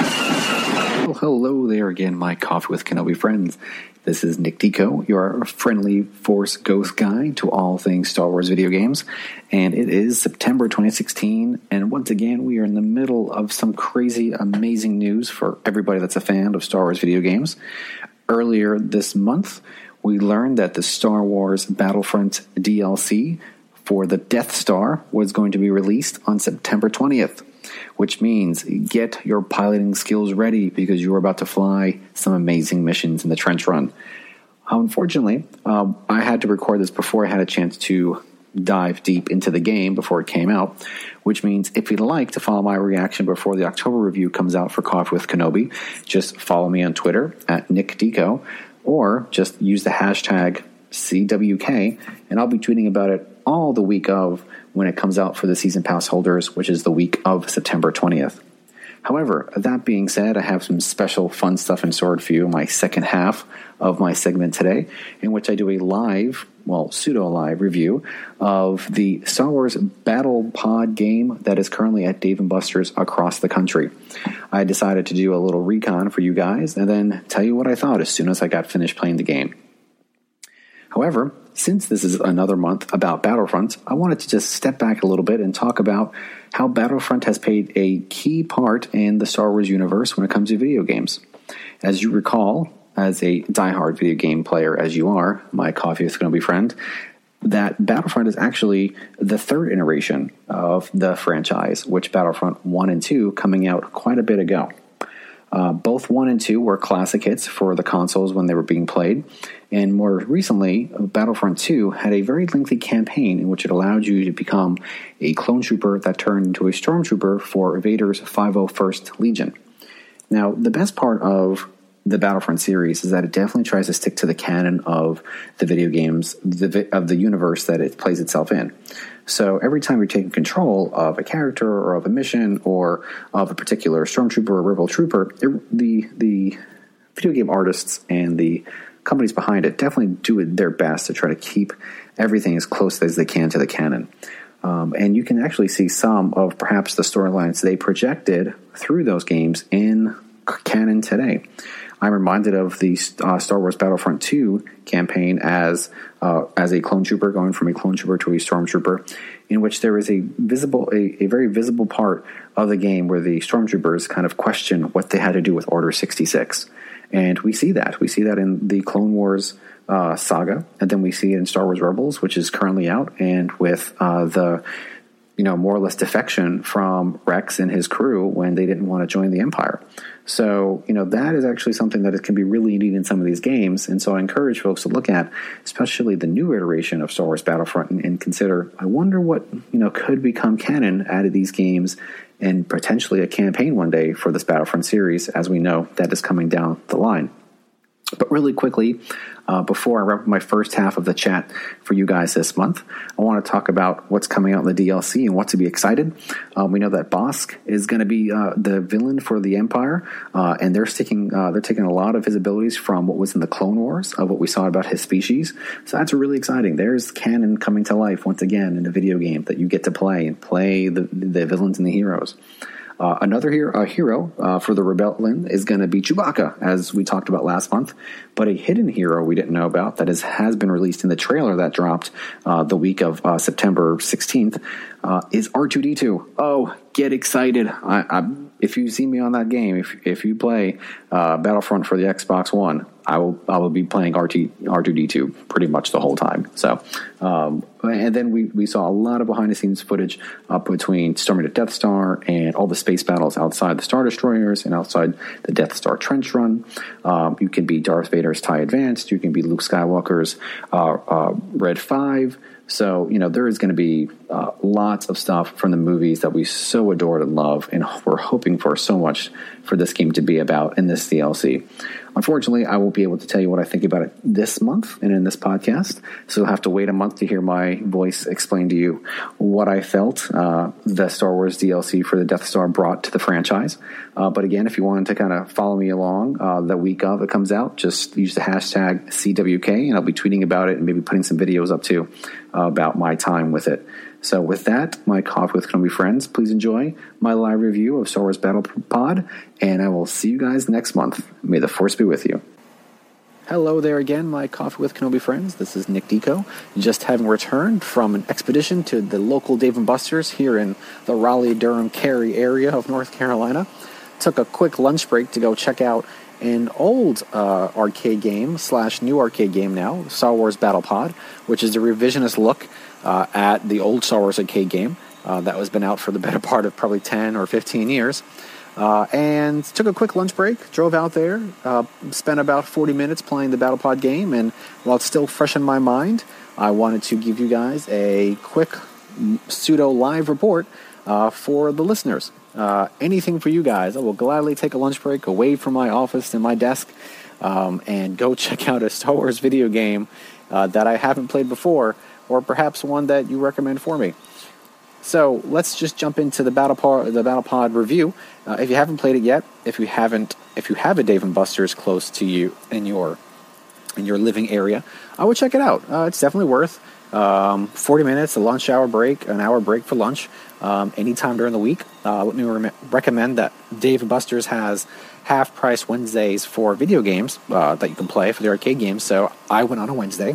Well, hello there again, my Coffee with Kenobi friends. This is Nick Dico, your friendly Force Ghost guide to all things Star Wars video games. And it is September twenty sixteen, and once again, we are in the middle of some crazy, amazing news for everybody that's a fan of Star Wars video games. Earlier this month, we learned that the Star Wars Battlefront D L C for the Death Star was going to be released on September twentieth. Which means get your piloting skills ready because you're about to fly some amazing missions in the trench run. Unfortunately, um, I had to record this before I had a chance to dive deep into the game before it came out, which means if you'd like to follow my reaction before the October review comes out for Coffee with Kenobi, just follow me on Twitter at Nick Dico, or just use the hashtag C W K, and I'll be tweeting about it all the week of when it comes out for the season pass holders, which is the week of September twentieth. However, that being said, I have some special fun stuff in store for you, my second half of my segment today, in which I do a live, well, pseudo-live review of the Star Wars Battle Pod game that is currently at Dave and Buster's across the country. I decided to do a little recon for you guys and then tell you what I thought as soon as I got finished playing the game. However, since this is another month about Battlefront, I wanted to just step back a little bit and talk about how Battlefront has played a key part in the Star Wars universe when it comes to video games. As you recall, as a diehard video game player as you are, my Coffee with Kenobi friend, that Battlefront is actually the third iteration of the franchise, which Battlefront one and two coming out quite a bit ago. Uh, both one and two were classic hits for the consoles when they were being played, and more recently, Battlefront two had a very lengthy campaign in which it allowed you to become a clone trooper that turned into a stormtrooper for Vader's five oh first Legion. Now, the best part of the Battlefront series is that it definitely tries to stick to the canon of the video games, the, of the universe that it plays itself in. So every time you're taking control of a character or of a mission or of a particular stormtrooper or rebel trooper, it, the the video game artists and the companies behind it definitely do their best to try to keep everything as close as they can to the canon. Um, and you can actually see some of perhaps the storylines they projected through those games in canon today. I'm reminded of the uh, Star Wars Battlefront two campaign as uh, as a clone trooper going from a clone trooper to a stormtrooper, in which there is a visible, a, a very visible part of the game where the stormtroopers kind of question what they had to do with Order sixty-six, and we see that we see that in the Clone Wars uh, saga, and then we see it in Star Wars Rebels, which is currently out, and with uh, the you know more or less defection from Rex and his crew when they didn't want to join the Empire. So, you know, that is actually something that can be really neat in some of these games. And so I encourage folks to look at, especially the new iteration of Star Wars Battlefront, and, and consider, I wonder what, you know, could become canon out of these games and potentially a campaign one day for this Battlefront series, as we know that is coming down the line. But really quickly, uh, before I wrap up my first half of the chat for you guys this month, I want to talk about what's coming out in the D L C and what to be excited. Um, we know that Bossk is going to be uh, the villain for the Empire, uh, and they're sticking, uh, they're taking a lot of his abilities from what was in the Clone Wars of what we saw about his species. So that's really exciting. There's canon coming to life once again in a video game that you get to play and play the the villains and the heroes. Uh, another hero, uh, hero uh, for the Rebellion is going to be Chewbacca, as we talked about last month. But a hidden hero we didn't know about that is, has been released in the trailer that dropped uh, the week of uh, September sixteenth uh, is R two D two. Oh, get excited. I, I, if you see me on that game, if if you play uh, Battlefront for the Xbox One, I will I will be playing R two D two pretty much the whole time. So, um, and then we, we saw a lot of behind the scenes footage up between storming the Death Star and all the space battles outside the Star Destroyers and outside the Death Star trench run. Um, you can be Darth Vader's TIE Advanced. You can be Luke Skywalker's uh, uh, Red five. So, you know, there is going to be uh, lots of stuff from the movies that we so adored and love, and we're hoping for so much for this game to be about in this D L C. Unfortunately, I won't be able to tell you what I think about it this month and in this podcast, so you'll have to wait a month to hear my voice explain to you what I felt uh, the Star Wars D L C for the Death Star brought to the franchise. Uh, but again, if you wanted to kind of follow me along uh, the week of it comes out, just use the hashtag C W K, and I'll be tweeting about it and maybe putting some videos up too uh, about my time with it. So with that, my Coffee with Kenobi friends, please enjoy my live review of Star Wars Battle Pod, and I will see you guys next month. May the Force be with you. Hello there again, my Coffee with Kenobi friends. This is Nick Deco, just having returned from an expedition to the local Dave and Buster's here in the Raleigh-Durham Cary area of North Carolina. Took a quick lunch break to go check out an old uh, arcade game slash new arcade game now, Star Wars Battle Pod, which is a revisionist look uh, at the old Star Wars arcade game uh, that was been out for the better part of probably ten or fifteen years. Uh, and took a quick lunch break, drove out there, uh, spent about forty minutes playing the Battle Pod game, and while it's still fresh in my mind, I wanted to give you guys a quick pseudo live report uh, for the listeners. Uh, anything for you guys. I will gladly take a lunch break away from my office and my desk um, and go check out a Star Wars video game uh, that I haven't played before, or perhaps one that you recommend for me. So let's just jump into the Battle Pod, the Battle Pod review. Uh, if you haven't played it yet, if you haven't, if you have a Dave and Buster's close to you in your in your living area, I would check it out. Uh, it's definitely worth um, forty minutes, a lunch hour break, an hour break for lunch, um, anytime during the week. Uh, let me re- recommend that Dave and Buster's has half price Wednesdays for video games uh, that you can play for the arcade games. So I went on a Wednesday,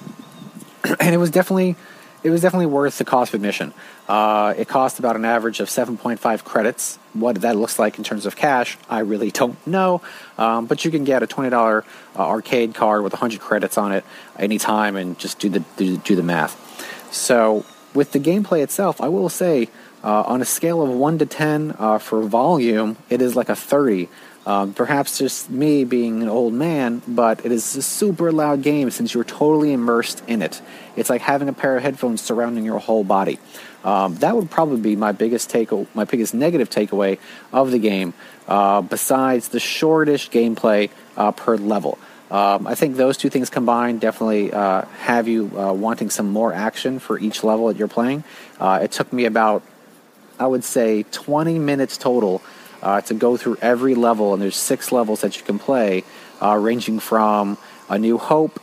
and it was definitely. It was definitely worth the cost of admission. Uh, it cost about an average of seven point five credits. What that looks like in terms of cash, I really don't know. Um, but you can get a twenty dollars uh, arcade card with one hundred credits on it anytime and just do the do, do the math. So with the gameplay itself, I will say uh, on a scale of one to ten uh, for volume, it is like a thirty. Um, perhaps just me being an old man, but it is a super loud game since you're totally immersed in it. It's like having a pair of headphones surrounding your whole body. Um, that would probably be my biggest take, my biggest negative takeaway of the game, uh, besides the shortish gameplay uh, per level. Um, I think those two things combined definitely uh, have you uh, wanting some more action for each level that you're playing. Uh, it took me about, I would say, twenty minutes total Uh, to go through every level, and there's six levels that you can play, uh, ranging from A New Hope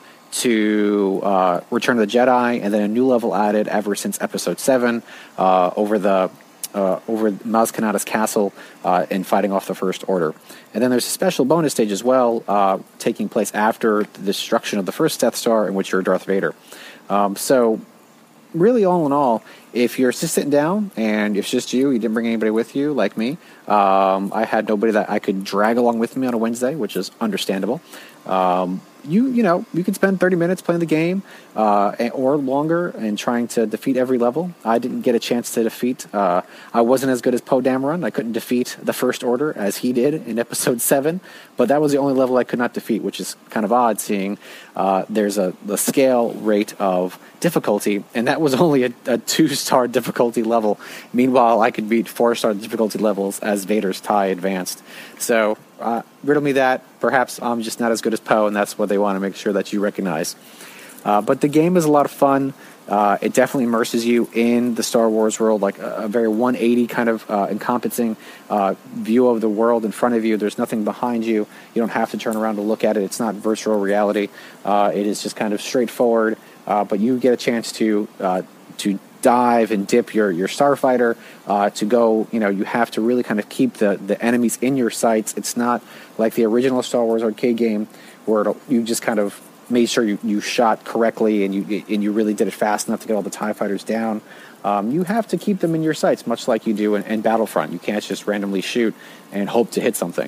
to uh, Return of the Jedi, and then a new level added ever since Episode Seven uh, over the uh, over Maz Kanata's castle uh, and fighting off the First Order. And then there's a special bonus stage as well, uh, taking place after the destruction of the first Death Star, in which you're Darth Vader. Um, so. Really, all in all, if you're just sitting down and it's just you, you didn't bring anybody with you, like me, um, I had nobody that I could drag along with me on a Wednesday, which is understandable. Um, you, you know, you could spend thirty minutes playing the game uh, or longer and trying to defeat every level. I didn't get a chance to defeat. Uh, I wasn't as good as Poe Dameron. I couldn't defeat the First Order as he did in Episode Seven, but that was the only level I could not defeat, which is kind of odd, seeing uh, there's a the scale rate of difficulty, and that was only a, a two-star difficulty level. Meanwhile, I could beat four-star difficulty levels as Vader's TIE Advanced. So, uh, riddle me that. Perhaps I'm just not as good as Poe, and that's what they want to make sure that you recognize. Uh, but the game is a lot of fun. Uh, it definitely immerses you in the Star Wars world, like a, a very one eighty kind of uh, encompassing uh, view of the world in front of you. There's nothing behind you. You don't have to turn around to look at it. It's not virtual reality. Uh, it is just kind of straightforward. Uh, but you get a chance to uh, to dive and dip your your starfighter uh, to go. You know, you have to really kind of keep the, the enemies in your sights. It's not like the original Star Wars arcade game where you just kind of made sure you, you shot correctly and you and you really did it fast enough to get all the TIE fighters down. Um, you have to keep them in your sights, much like you do in, in Battlefront. You can't just randomly shoot and hope to hit something.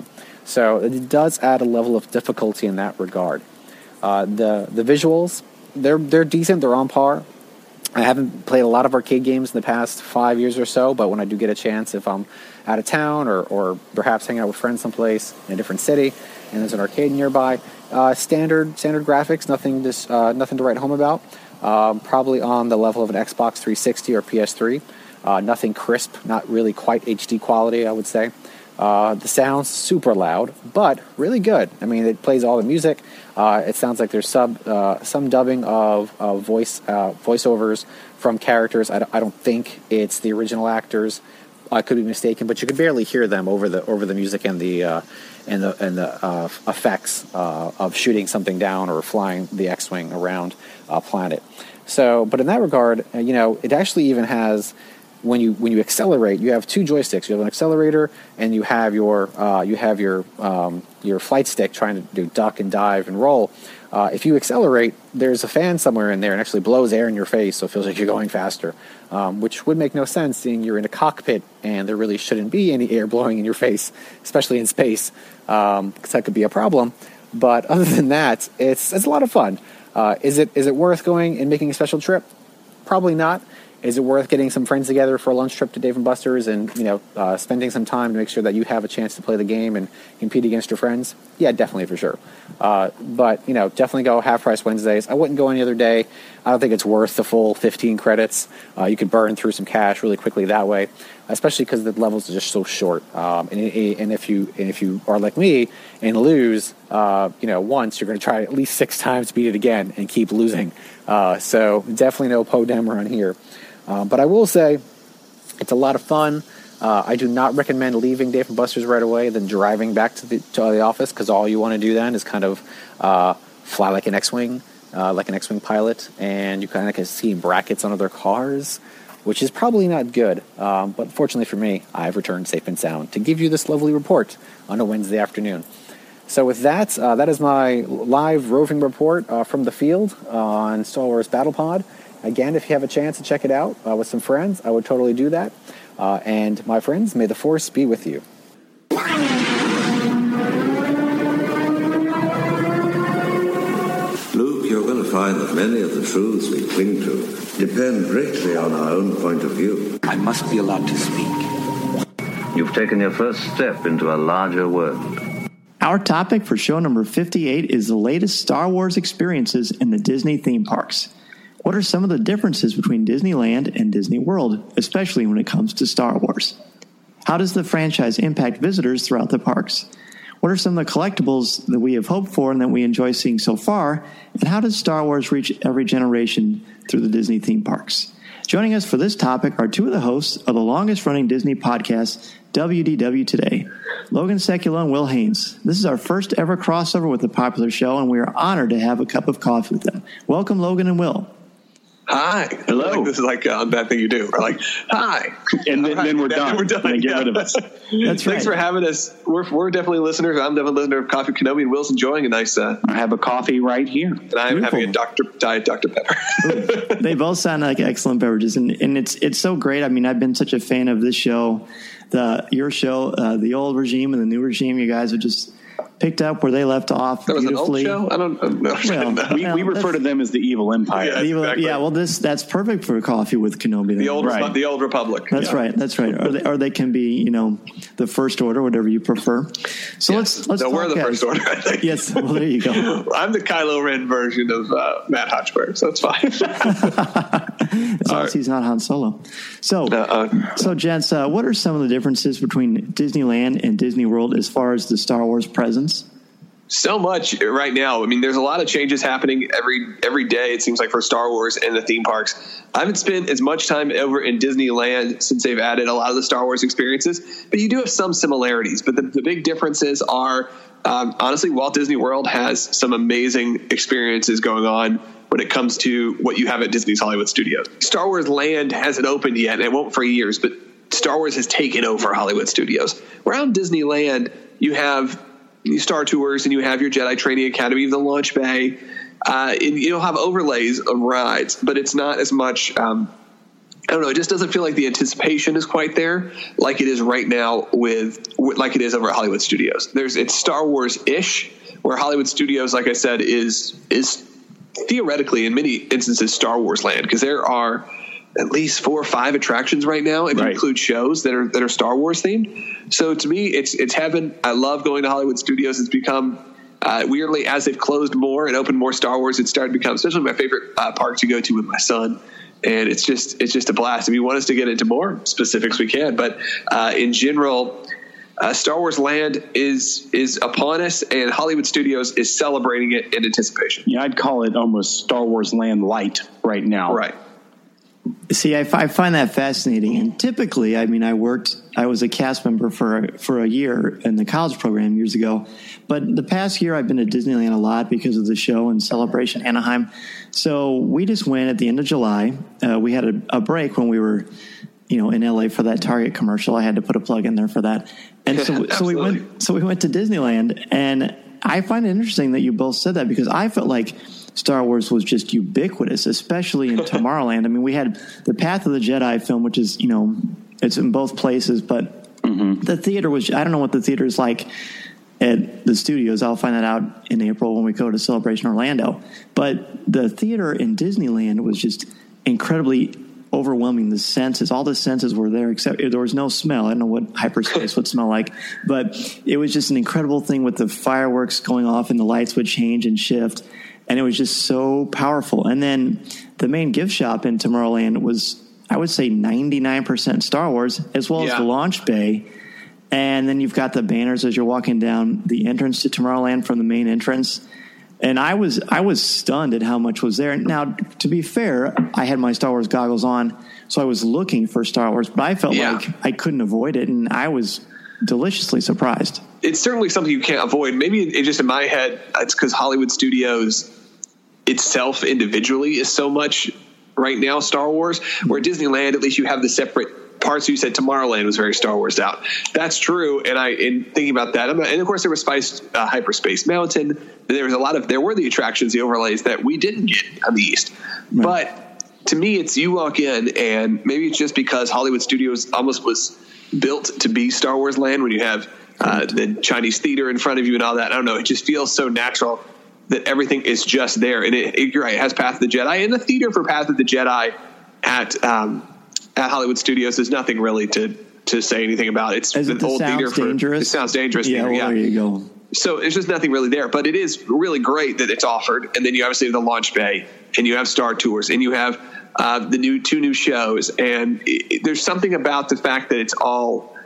So it does add a level of difficulty in that regard. Uh, the the visuals, they're they're decent. They're on par. I haven't played a lot of arcade games in the past five years or so, but when I do get a chance, if I'm out of town or, or perhaps hanging out with friends someplace in a different city and there's an arcade nearby, uh, standard standard graphics, nothing to, uh, nothing to write home about. Um, probably on the level of an Xbox three sixty or P S three. Uh, nothing crisp, not really quite H D quality, I would say. Uh, the sound's super loud, but really good. I mean, it plays all the music. Uh, it sounds like there's sub uh, some dubbing of uh, voice uh, voiceovers from characters. I, d- I don't think it's the original actors. I could be mistaken, but you could barely hear them over the over the music and the uh, and the and the uh, effects uh, of shooting something down or flying the X-wing around a planet. So, but in that regard, uh, you know, it actually even has. When you when you accelerate, you have two joysticks. You have an accelerator, and you have your uh, you have your um, your flight stick trying to do duck and dive and roll. Uh, if you accelerate, there's a fan somewhere in there and actually blows air in your face, so it feels like you're going faster, um, which would make no sense seeing you're in a cockpit and there really shouldn't be any air blowing in your face, especially in space, because um, that could be a problem. But other than that, it's it's a lot of fun. Uh, is it is it worth going and making a special trip? Probably not. Is it worth getting some friends together for a lunch trip to Dave and Buster's and, you know, uh, spending some time to make sure that you have a chance to play the game and compete against your friends? Yeah, definitely, for sure. Uh, but, you know, definitely go half-price Wednesdays. I wouldn't go any other day. I don't think it's worth the full fifteen credits. Uh, you could burn through some cash really quickly that way, especially because the levels are just so short. Um, and, and if you and if you are like me and lose, uh, you know, once, you're going to try at least six times to beat it again and keep losing. Uh, so definitely no Poe Dameron on here. Uh, but I will say, it's a lot of fun. Uh, I do not recommend leaving Dave and Buster's right away, then driving back to the, to the office, because all you want to do then is kind of uh, fly like an X-wing, uh, like an X-wing pilot, and you kind of can see brackets on other cars, which is probably not good. Um, but fortunately for me, I've returned safe and sound to give you this lovely report on a Wednesday afternoon. So with that, uh, that is my live roving report uh, from the field on Star Wars Battle Pod. Again, if you have a chance to check it out uh, with some friends, I would totally do that. Uh, and my friends, may the Force be with you. Luke, you're going to find that many of the truths we cling to depend greatly on our own point of view. I must be allowed to speak. You've taken your first step into a larger world. Our topic for show number fifty-eight is the latest Star Wars experiences in the Disney theme parks. What are some of the differences between Disneyland and Disney World, especially when it comes to Star Wars? How does the franchise impact visitors throughout the parks? What are some of the collectibles that we have hoped for and that we enjoy seeing so far? And how does Star Wars reach every generation through the Disney theme parks? Joining us for this topic are two of the hosts of the longest-running Disney podcast, W D W Today, Logan Sekula and Will Haynes. This is our first ever crossover with the popular show, and we are honored to have a cup of coffee with them. Welcome, Logan and Will. Hi. Hello. Like, this is like uh, that thing you do. We're like, hi. And then, right. then we're then done. We're done. And get yeah. rid of us. That's Thanks right. for having us. We're, we're definitely listeners. I'm definitely a listener of Coffee Kenobi, and Will's enjoying a nice... Uh, I have a coffee right here. And I'm Beautiful. having a Doctor Diet Doctor Pepper. They both sound like excellent beverages, and, and it's it's so great. I mean, I've been such a fan of this show, the your show, uh, the old regime and the new regime. You guys have just picked up where they left off that was beautifully. An old show? I don't know. Well, no. We, we refer to them as the Evil Empire. Yeah, The evil- exactly. yeah, well, this that's perfect for coffee with Kenobi. then. The old, Right. the old Republic. That's yeah. right. That's right. Or they, or they can be, you know, the First Order, whatever you prefer. So Yes. let's let's. No, talk we're the at- First Order, I think. Yes. Well, there you go. I'm the Kylo Ren version of uh, Matt Hotchberg, so it's fine. As long as he's not Han Solo. So, uh, so gents, uh, what are some of the differences between Disneyland and Disney World as far as the Star Wars presence? So much right now. I mean, there's a lot of changes happening every every day, it seems like, for Star Wars and the theme parks. I haven't spent as much time over in Disneyland since they've added a lot of the Star Wars experiences, but you do have some similarities. But the, the big differences are, um, honestly, Walt Disney World has some amazing experiences going on when it comes to what you have at Disney's Hollywood Studios. Star Wars Land hasn't opened yet, and it won't for years, but Star Wars has taken over Hollywood Studios. Around Disneyland, you have Star Tours, and you have your Jedi Training Academy, the launch bay, uh, and you'll have overlays of rides, but it's not as much. Um, I don't know. It just doesn't feel like the anticipation is quite there, like it is right now with, with like it is over at Hollywood Studios. There's it's Star Wars ish, where Hollywood Studios, like I said, is is theoretically in many instances Star Wars land, because there are at least four or five attractions right now, if right. you include shows that are that are Star Wars themed. So to me, it's it's heaven. I love going to Hollywood Studios. It's become uh, weirdly, as they've closed more and opened more Star Wars, it's started to become especially my favorite uh, park to go to with my son. And it's just it's just a blast. If you want us to get into more specifics, we can. But uh, in general, uh, Star Wars Land is is upon us, and Hollywood Studios is celebrating it in anticipation. Yeah, I'd call it almost Star Wars Land light right now. Right. See, I, f- I find that fascinating. And typically, I mean, I worked, I was a cast member for, for a year in the college program years ago. But the past year, I've been to Disneyland a lot because of the show and Celebration Anaheim. So we just went at the end of July. Uh, we had a, a break when we were, you know, in L A for that Target commercial. I had to put a plug in there for that. And so, so we went, so we went to Disneyland. And I find it interesting that you both said that, because I felt like Star Wars was just ubiquitous, especially in Tomorrowland. I mean, we had the Path of the Jedi film, which is, you know, it's in both places, but mm-hmm. the theater was, I don't know what the theater is like at the studios. I'll find that out in April when we go to Celebration Orlando. But the theater in Disneyland was just incredibly overwhelming. The senses, all the senses were there, except there was no smell. I don't know what hyperspace would smell like, but it was just an incredible thing with the fireworks going off and the lights would change and shift. And it was just so powerful. And then the main gift shop in Tomorrowland was, I would say, ninety-nine percent Star Wars, as well yeah. as the launch bay. And then you've got the banners as you're walking down the entrance to Tomorrowland from the main entrance. And I was I was stunned at how much was there. Now, to be fair, I had my Star Wars goggles on, so I was looking for Star Wars, but I felt yeah. like I couldn't avoid it, and I was deliciously surprised. It's certainly something you can't avoid. Maybe it just in my head, it's because Hollywood Studios itself individually is so much right now Star Wars, where Disneyland, at least you have the separate parts. You said Tomorrowland was very Star Wars out. That's true. And I, in thinking about that, I'm not, and of course there was Spice uh, Hyperspace Mountain. There was a lot of, there were the attractions, the overlays that we didn't get on the East. Right. But to me, it's you walk in, and maybe it's just because Hollywood Studios almost was built to be Star Wars land when you have uh, the Chinese theater in front of you and all that. I don't know. It just feels so natural that everything is just there. And it, it, you're right, it has Path of the Jedi. And the theater for Path of the Jedi at um, at Hollywood Studios, there's nothing really to, to say anything about. It's Is an it the old theater for dangerous? It Sounds Dangerous. Yeah, theater, well, yeah. there you go. So there's just nothing really there. But it is really great that it's offered. And then you obviously have the launch bay, and you have Star Tours, and you have uh, the new two new shows. And it, it, there's something about the fact that it's all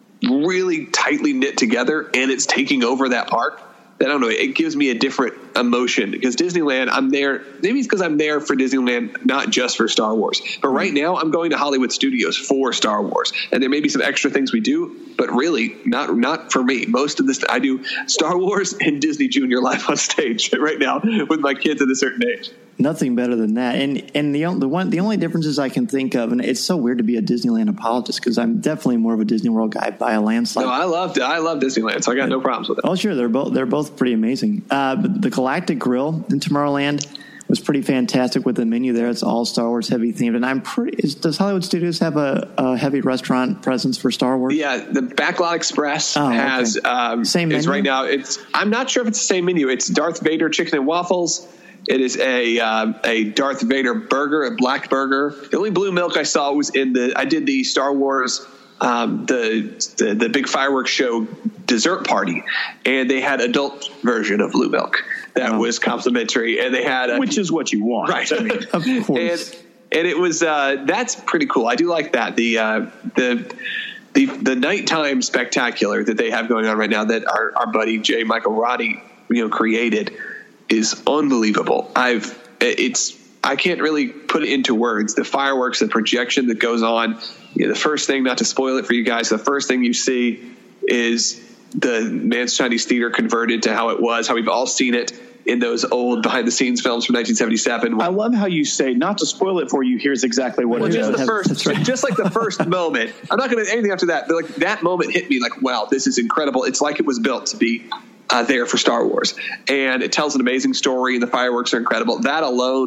really tightly knit together, and it's taking over that park. I don't know. It gives me a different emotion, because Disneyland, I'm there. Maybe it's because I'm there for Disneyland, not just for Star Wars. But right now, I'm going to Hollywood Studios for Star Wars, and there may be some extra things we do, but really not not for me. Most of this, I do Star Wars and Disney Junior live on stage right now with my kids at a certain age. Nothing better than that. And and the the one the only differences I can think of, and it's so weird to be a Disneyland apologist, because I'm definitely more of a Disney World guy by a landslide. No, I love I love Disneyland, so I got no problems with it. Oh, sure, they're both they're both pretty amazing. Uh, the Galactic Grill in Tomorrowland was pretty fantastic with the menu there. It's all Star Wars heavy themed, and I'm pretty. Is, does Hollywood Studios have a, a heavy restaurant presence for Star Wars? Yeah, the Backlot Express oh, has okay. um, same menu? Is right now. It's I'm not sure if it's the same menu. It's Darth Vader chicken and waffles. It is a um, a Darth Vader burger, a black burger. The only blue milk I saw was in the. I did the Star Wars, um, the, the the big fireworks show dessert party, and they had adult version of blue milk that oh. was complimentary, and they had a, which is what you want, right? I mean, of course. And, and it was uh, that's pretty cool. I do like that. The uh, the. The the nighttime spectacular that they have going on right now, that our, our buddy J. Michael Roddy, you know, created, is unbelievable. I've it's I can't really put it into words. The fireworks, the projection that goes on. You know, the first thing, not to spoil it for you guys, the first thing you see is the Mann's Chinese Theater converted to how it was, how we've all seen it in those old behind the scenes films from nineteen seventy-seven. I love how you say, not to spoil it for you, here's exactly what well, it just is. The first, right. Just like the first moment. I'm not going to anything after that, but like that moment hit me like, wow, this is incredible. It's like it was built to be uh, there for Star Wars. And it tells an amazing story, and the fireworks are incredible. That alone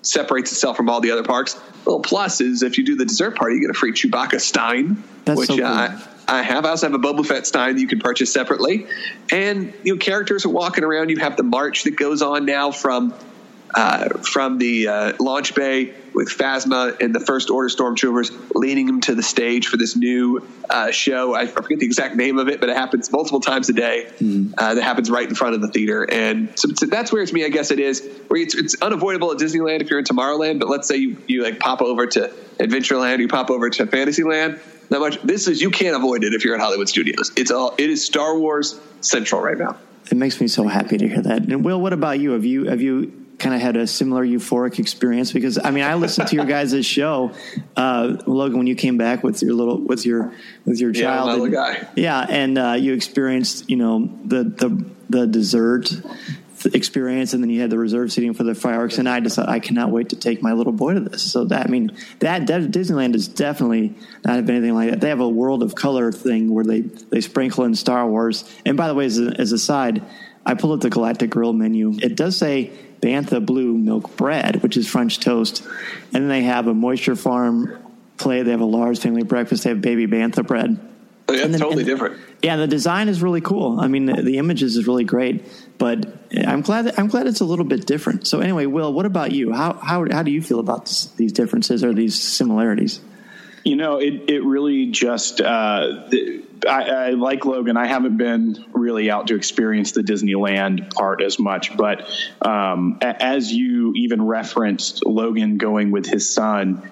separates itself from all the other parks. A little plus is if you do the dessert party, you get a free Chewbacca Stein, That's which so cool. uh, I, I have. I also have a Boba Fett Stein that you can purchase separately. And, you know, characters are walking around. You have the march that goes on now from uh, from the uh, launch bay with Phasma and the First Order Stormtroopers leading them to the stage for this new uh, show. I forget the exact name of it, but it happens multiple times a day. Mm. Uh, that happens right in front of the theater. And so, so that's where, to me, I guess it is, where it's, it's unavoidable at Disneyland if you're in Tomorrowland, but let's say you, you like pop over to Adventureland, you pop over to Fantasyland. Not much. This is, you can't avoid it if you're at Hollywood Studios. It's all, it is Star Wars Central right now. It makes me so happy to hear that. And Will, what about you? Have you, have you, kind of had a similar euphoric experience? Because I mean, I listened to your guys' show, uh, Logan, when you came back with your little, with your, with your child. Yeah, my and, little guy. Yeah. And, uh, you experienced, you know, the, the, the dessert experience, and then you had the reserve seating for the fireworks. And I just thought, I cannot wait to take my little boy to this. So that, I mean, that, that Disneyland is definitely not have anything like that. They have a World of Color thing where they, they sprinkle in Star Wars. And by the way, as a, as a side, I pulled up the Galactic Grill menu. It does say Bantha Blue Milk Bread, which is French toast. And then they have a Moisture Farm play. They have a Lars Family Breakfast. They have Baby Bantha Bread. Oh, yeah, and it's then, totally and, different. Yeah, the design is really cool. I mean, the, the images is really great. But I'm glad that, I'm glad it's a little bit different. So anyway, Will, what about you? How how how do you feel about this, these differences or these similarities? You know, it, it really just, uh, I, I like Logan. I haven't been really out to experience the Disneyland part as much, but um, as you even referenced Logan going with his son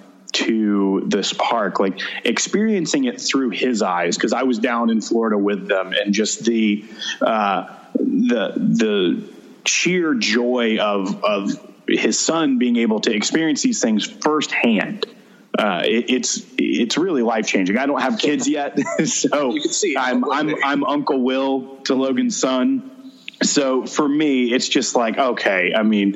to this park, like experiencing it through his eyes, because I was down in Florida with them, and just the uh, the the sheer joy of of his son being able to experience these things firsthand. Uh, it, it's it's really life changing. I don't have kids yet, so you can see I'm I'm I'm Uncle Will to Logan's son. So for me, it's just like, okay, I mean,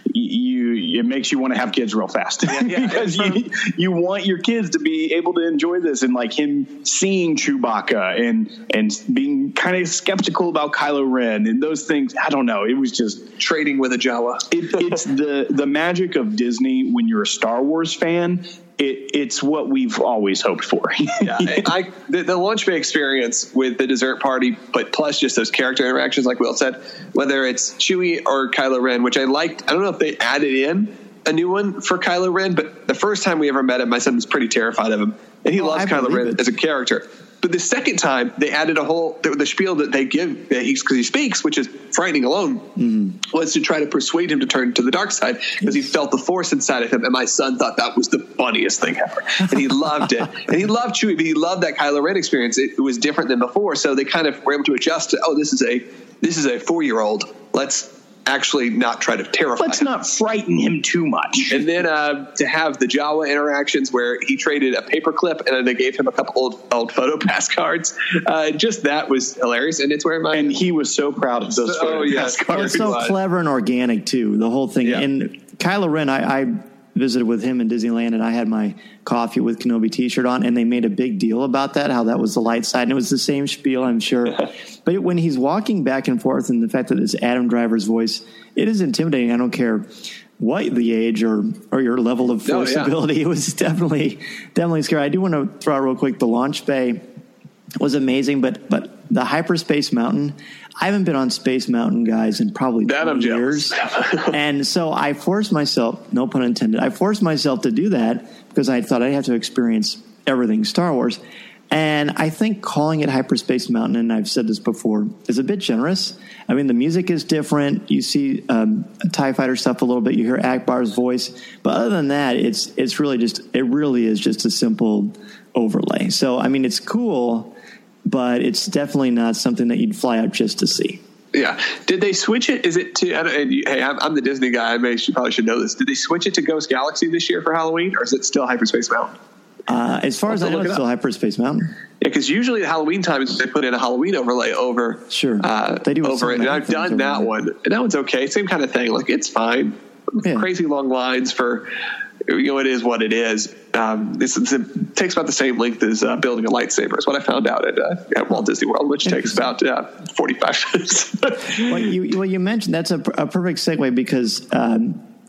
you it makes you want to have kids real fast, yeah, yeah, because you you want your kids to be able to enjoy this, and like him seeing Chewbacca and and being kind of skeptical about Kylo Ren and those things. I don't know. It was just trading with a Jawa. It, it's the the magic of Disney when you're a Star Wars fan. It, it's what we've always hoped for. yeah, I, the, the launch bay experience with the dessert party, but plus just those character interactions, like Will said, whether it's Chewie or Kylo Ren, which I liked. I don't know if they added in a new one for Kylo Ren, but the first time we ever met him, my son was pretty terrified of him, and he oh, loves I Kylo Ren it. as a character. But the second time, they added a whole the, the spiel that they give that he's because he speaks, which is frightening alone, mm-hmm. was to try to persuade him to turn to the dark side because he felt the Force inside of him. And my son thought that was the funniest thing ever, and he loved it. And he loved Chewie, but he loved that Kylo Ren experience. It, it was different than before, so they kind of were able to adjust to, oh, this is a this is a four year old. Let's actually not try to terrify Let's him. not frighten him too much. And then uh, to have the Jawa interactions where he traded a paperclip and then they gave him a couple old old photo pass cards. Uh, just that was hilarious. And it's where my and he was so proud of those photo oh, yes. pass cards. Well, it's so clever and organic too. The whole thing. Yeah. And Kylo Ren, I, I visited with him in Disneyland, and I had my Coffee with Kenobi t-shirt on, and they made a big deal about that, how that was the light side, and it was the same spiel, I'm sure. But when he's walking back and forth, and the fact that it's Adam Driver's voice, it is intimidating. I don't care what the age or or your level of force oh, yeah. ability. It was definitely definitely scary. I do want to throw out real quick, the launch bay was amazing, but but the Hyperspace Mountain, I haven't been on Space Mountain, guys, in probably twenty years. And so I forced myself, no pun intended, I forced myself to do that because I thought I'd have to experience everything Star Wars. And I think calling it Hyperspace Mountain, and I've said this before, is a bit generous. I mean, the music is different. You see um, TIE Fighter stuff a little bit. You hear Akbar's voice. But other than that, it's it's really just, it really is just a simple overlay. So, I mean, it's cool, but it's definitely not something that you'd fly out just to see. Yeah. Did they switch it? Is it to, I don't, and you, hey, I'm, I'm the Disney guy. I may should, probably should know this. Did they switch it to Ghost Galaxy this year for Halloween, or is it still Hyperspace Mountain? Uh, as far I'll as I know, it's still Hyperspace Mountain. Yeah, because usually at Halloween time they put in a Halloween overlay over. Sure, uh, they do over it. And I've done that one, and that one's okay. Same kind of thing. Like, it's fine. Yeah. Crazy long lines for, you know, it is what it is. Um, this, this, it takes about the same length as uh, building a lightsaber. Is what I found out at, uh, at Walt Disney World, which takes about uh, forty-five minutes. well, you well you mentioned that's a, a perfect segue because. Um,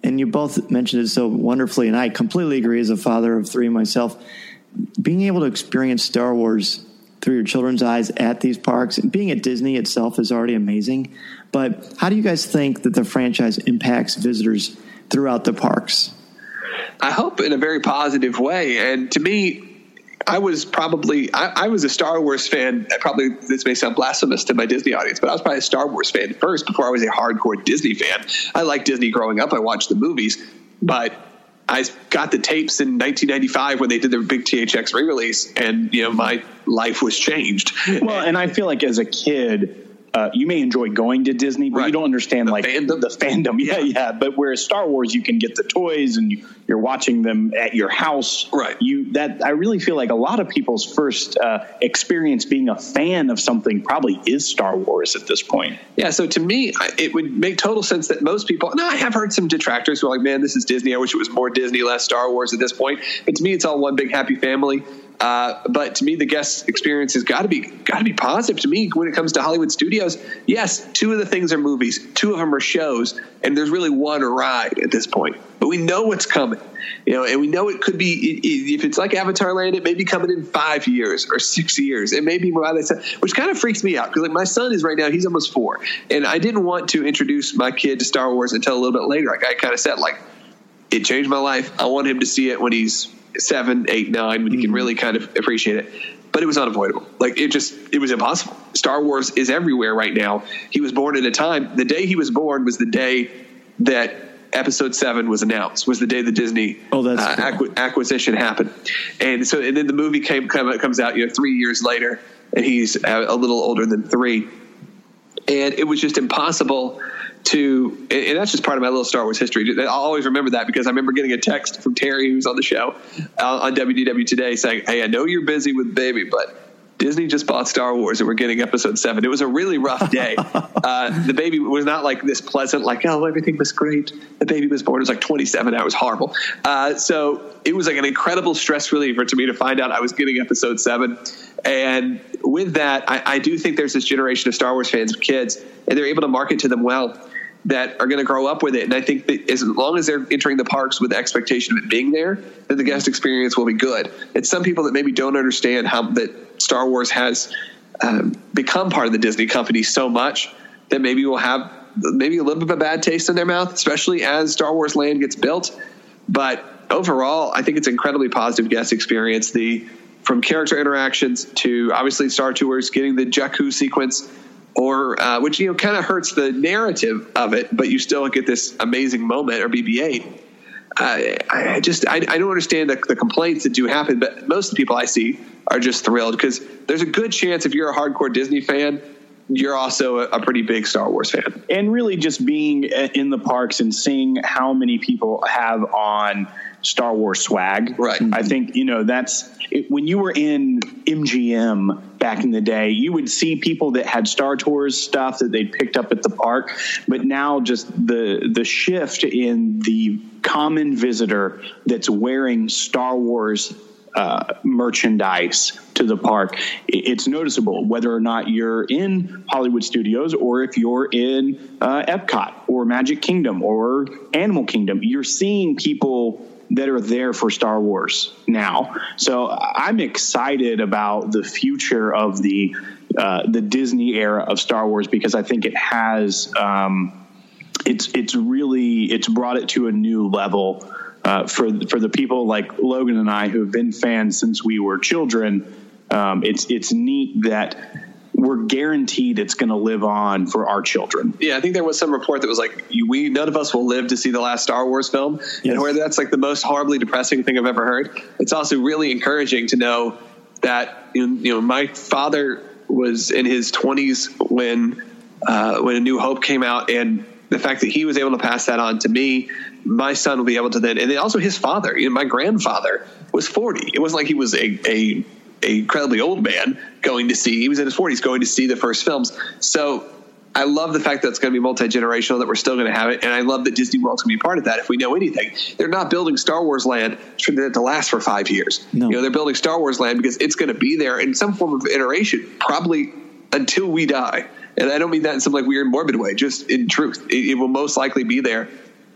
and you both mentioned it so wonderfully, and I completely agree as a father of three myself, being able to experience Star Wars through your children's eyes at these parks, and being at Disney itself is already amazing. But how do you guys think that the franchise impacts visitors throughout the parks? I hope in a very positive way. And to me, I was probably, I, I was a Star Wars fan. Probably this may sound blasphemous to my Disney audience, but I was probably a Star Wars fan first before I was a hardcore Disney fan. I liked Disney growing up. I watched the movies, but I got the tapes in nineteen ninety-five when they did their big T H X re-release, and you know my life was changed. Well, and I feel like as a kid, uh, you may enjoy going to Disney, but right. you don't understand the like fandom. the fandom. Yeah, yeah. But whereas Star Wars, you can get the toys and you, you're watching them at your house. Right. You that I really feel like a lot of people's first uh, experience being a fan of something probably is Star Wars at this point. Yeah. So to me, it would make total sense that most people. Now I have heard some detractors who are like, "Man, this is Disney. I wish it was more Disney, less Star Wars." At this point, but to me, it's all one big happy family. Uh, but to me, the guest experience has got to be got to be positive. To me, when it comes to Hollywood studios, yes, two of the things are movies, two of them are shows, and there's really one ride at this point. But we know what's coming, you know, and we know it could be if it's like Avatar Land, it may be coming in five years or six years. It may be by the time, which kind of freaks me out because like my son is right now, he's almost four, and I didn't want to introduce my kid to Star Wars until a little bit later. Like I kind of said, like it changed my life. I want him to see it when he's seven, eight, nine, when you can really kind of appreciate it. But it was unavoidable. Like it just, it was impossible. Star Wars is everywhere right now. He was born at a time, the day he was born was the day that episode seven was announced, was the day the Disney oh, that's uh, cool. acqu- acquisition happened. And so, and then the movie came, come, comes out, you know, three years later, and he's a, a little older than three. And it was just impossible to, and that's just part of my little Star Wars history. I'll always remember that because I remember getting a text from Terry, who's on the show uh, on W D W Today, saying, "Hey, I know you're busy with baby, but Disney just bought Star Wars and we're getting episode seven." It was a really rough day. uh, the baby was not like this pleasant, like, oh, everything was great. The baby was born. It was like twenty-seven hours, horrible. Uh, so it was like an incredible stress reliever to me to find out I was getting episode seven. And with that, I, I do think there's this generation of Star Wars fans, kids, and they're able to market to them well, that are going to grow up with it. And I think that as long as they're entering the parks with the expectation of it being there, that the guest experience will be good. It's some people that maybe don't understand how that Star Wars has um, become part of the Disney company so much that maybe will have maybe a little bit of a bad taste in their mouth, especially as Star Wars Land gets built. But overall, I think it's an incredibly positive guest experience. The from character interactions to obviously Star Tours, getting the Jakku sequence, or uh, which, you know, kind of hurts the narrative of it, but you still get this amazing moment, or B B eight. Uh, I just, I, I don't understand the, the complaints that do happen, but most of the people I see are just thrilled because there's a good chance if you're a hardcore Disney fan, you're also a, a pretty big Star Wars fan. And really just being in the parks and seeing how many people have on Star Wars swag. Right. I think, you know, that's it, when you were in M G M back in the day, you would see people that had Star Tours stuff that they'd picked up at the park. But now just the the shift in the common visitor that's wearing Star Wars uh, merchandise to the park, it's noticeable whether or not you're in Hollywood Studios or if you're in uh, Epcot or Magic Kingdom or Animal Kingdom. You're seeing people that are there for Star Wars now. So I'm excited about the future of the uh, the Disney era of Star Wars because I think it has um, it's it's really it's brought it to a new level uh, for for the people like Logan and I who have been fans since we were children. Um, it's it's neat that we're guaranteed it's going to live on for our children. Yeah, I think there was some report that was like, we none of us will live to see the last Star Wars film. Yes. And where that's like the most horribly depressing thing I've ever heard. It's also really encouraging to know that, you know, my father was in his twenties when uh, when A New Hope came out, and the fact that he was able to pass that on to me, my son will be able to then, and then also his father, you know, my grandfather was forty. It wasn't like he was a, a a incredibly old man going to see, he was in his forties going to see the first films. So I love the fact that it's going to be multi-generational, that we're still going to have it. And I love that Disney World's going to be part of that. If we know anything, they're not building Star Wars Land to last for five years. No. You know, they're building Star Wars Land because it's going to be there in some form of iteration, probably until we die. And I don't mean that in some like weird morbid way, just in truth. It, it will most likely be there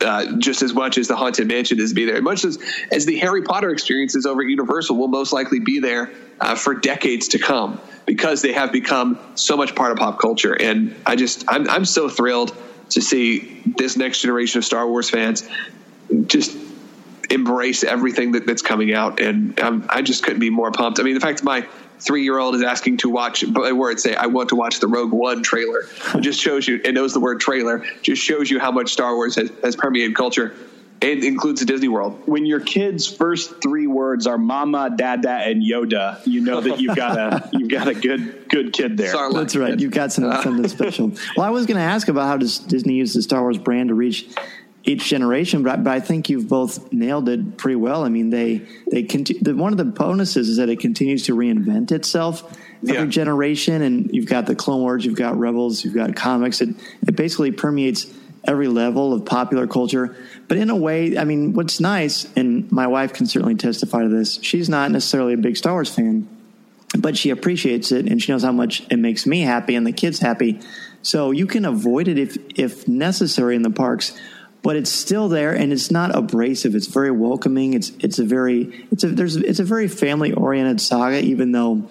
uh, just as much as the Haunted Mansion is be there. Much as, as the Harry Potter experiences over at Universal will most likely be there uh, for decades to come, because they have become so much part of pop culture. And I just, I'm, I'm so thrilled to see this next generation of Star Wars fans just embrace everything that, that's coming out. And um, I just couldn't be more pumped. I mean, the fact that my three-year-old is asking to watch, by word say, I want to watch the Rogue One trailer, it just shows you, and knows the word trailer, just shows you how much Star Wars has, has permeated culture. And includes the Disney World. When your kid's first three words are "Mama," "Dada," and "Yoda," you know that you've got a you've got a good good kid there. Sarlacc. That's right. You've got some, something special. Well, I was going to ask about how does Disney use the Star Wars brand to reach each generation, but I, but I think you've both nailed it pretty well. I mean, they they conti- the, one of the bonuses is that it continues to reinvent itself every yeah. generation, and you've got the Clone Wars, you've got Rebels, you've got comics. It it basically permeates every level of popular culture. But in a way, I mean, what's nice, and my wife can certainly testify to this, she's not necessarily a big Star Wars fan, but she appreciates it, and she knows how much it makes me happy and the kids happy. So you can avoid it if if necessary in the parks, but it's still there, and it's not abrasive. It's very welcoming. It's it's a very it's a there's it's a very family oriented saga, even though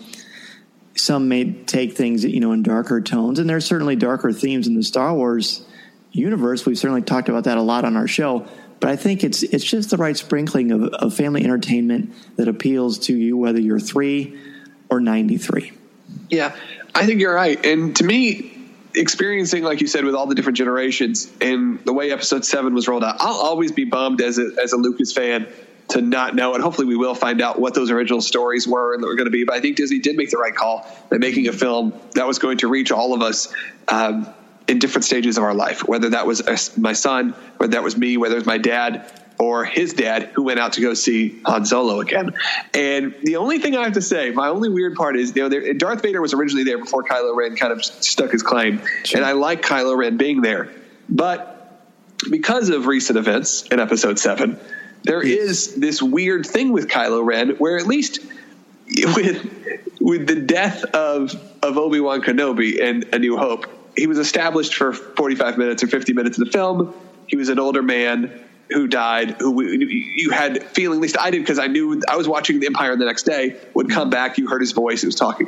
some may take things, you know, in darker tones, and there's certainly darker themes in the Star Wars universe. We've certainly talked about that a lot on our show, but I think it's it's just the right sprinkling of, of family entertainment that appeals to you, whether you're three or ninety-three. Yeah, I think you're right. And to me, experiencing, like you said, with all the different generations and the way Episode Seven was rolled out, I'll always be bummed as a as a Lucas fan to not know, and hopefully we will find out what those original stories were and that were going to be. But I think Disney did make the right call by making a film that was going to reach all of us. Um, in different stages of our life, whether that was my son, whether that was me, whether it was my dad or his dad who went out to go see Han Solo again. And the only thing I have to say, my only weird part is, you know, there, Darth Vader was originally there before Kylo Ren kind of stuck his claim. Sure. And I like Kylo Ren being there. But because of recent events in Episode seven, there is this weird thing with Kylo Ren where, at least with with the death of, of Obi-Wan Kenobi and A New Hope, he was established for forty-five minutes or fifty minutes of the film. He was an older man who died, who you had feeling, at least I did, because I knew I was watching The Empire the next day, would come back, you heard his voice, he was talking.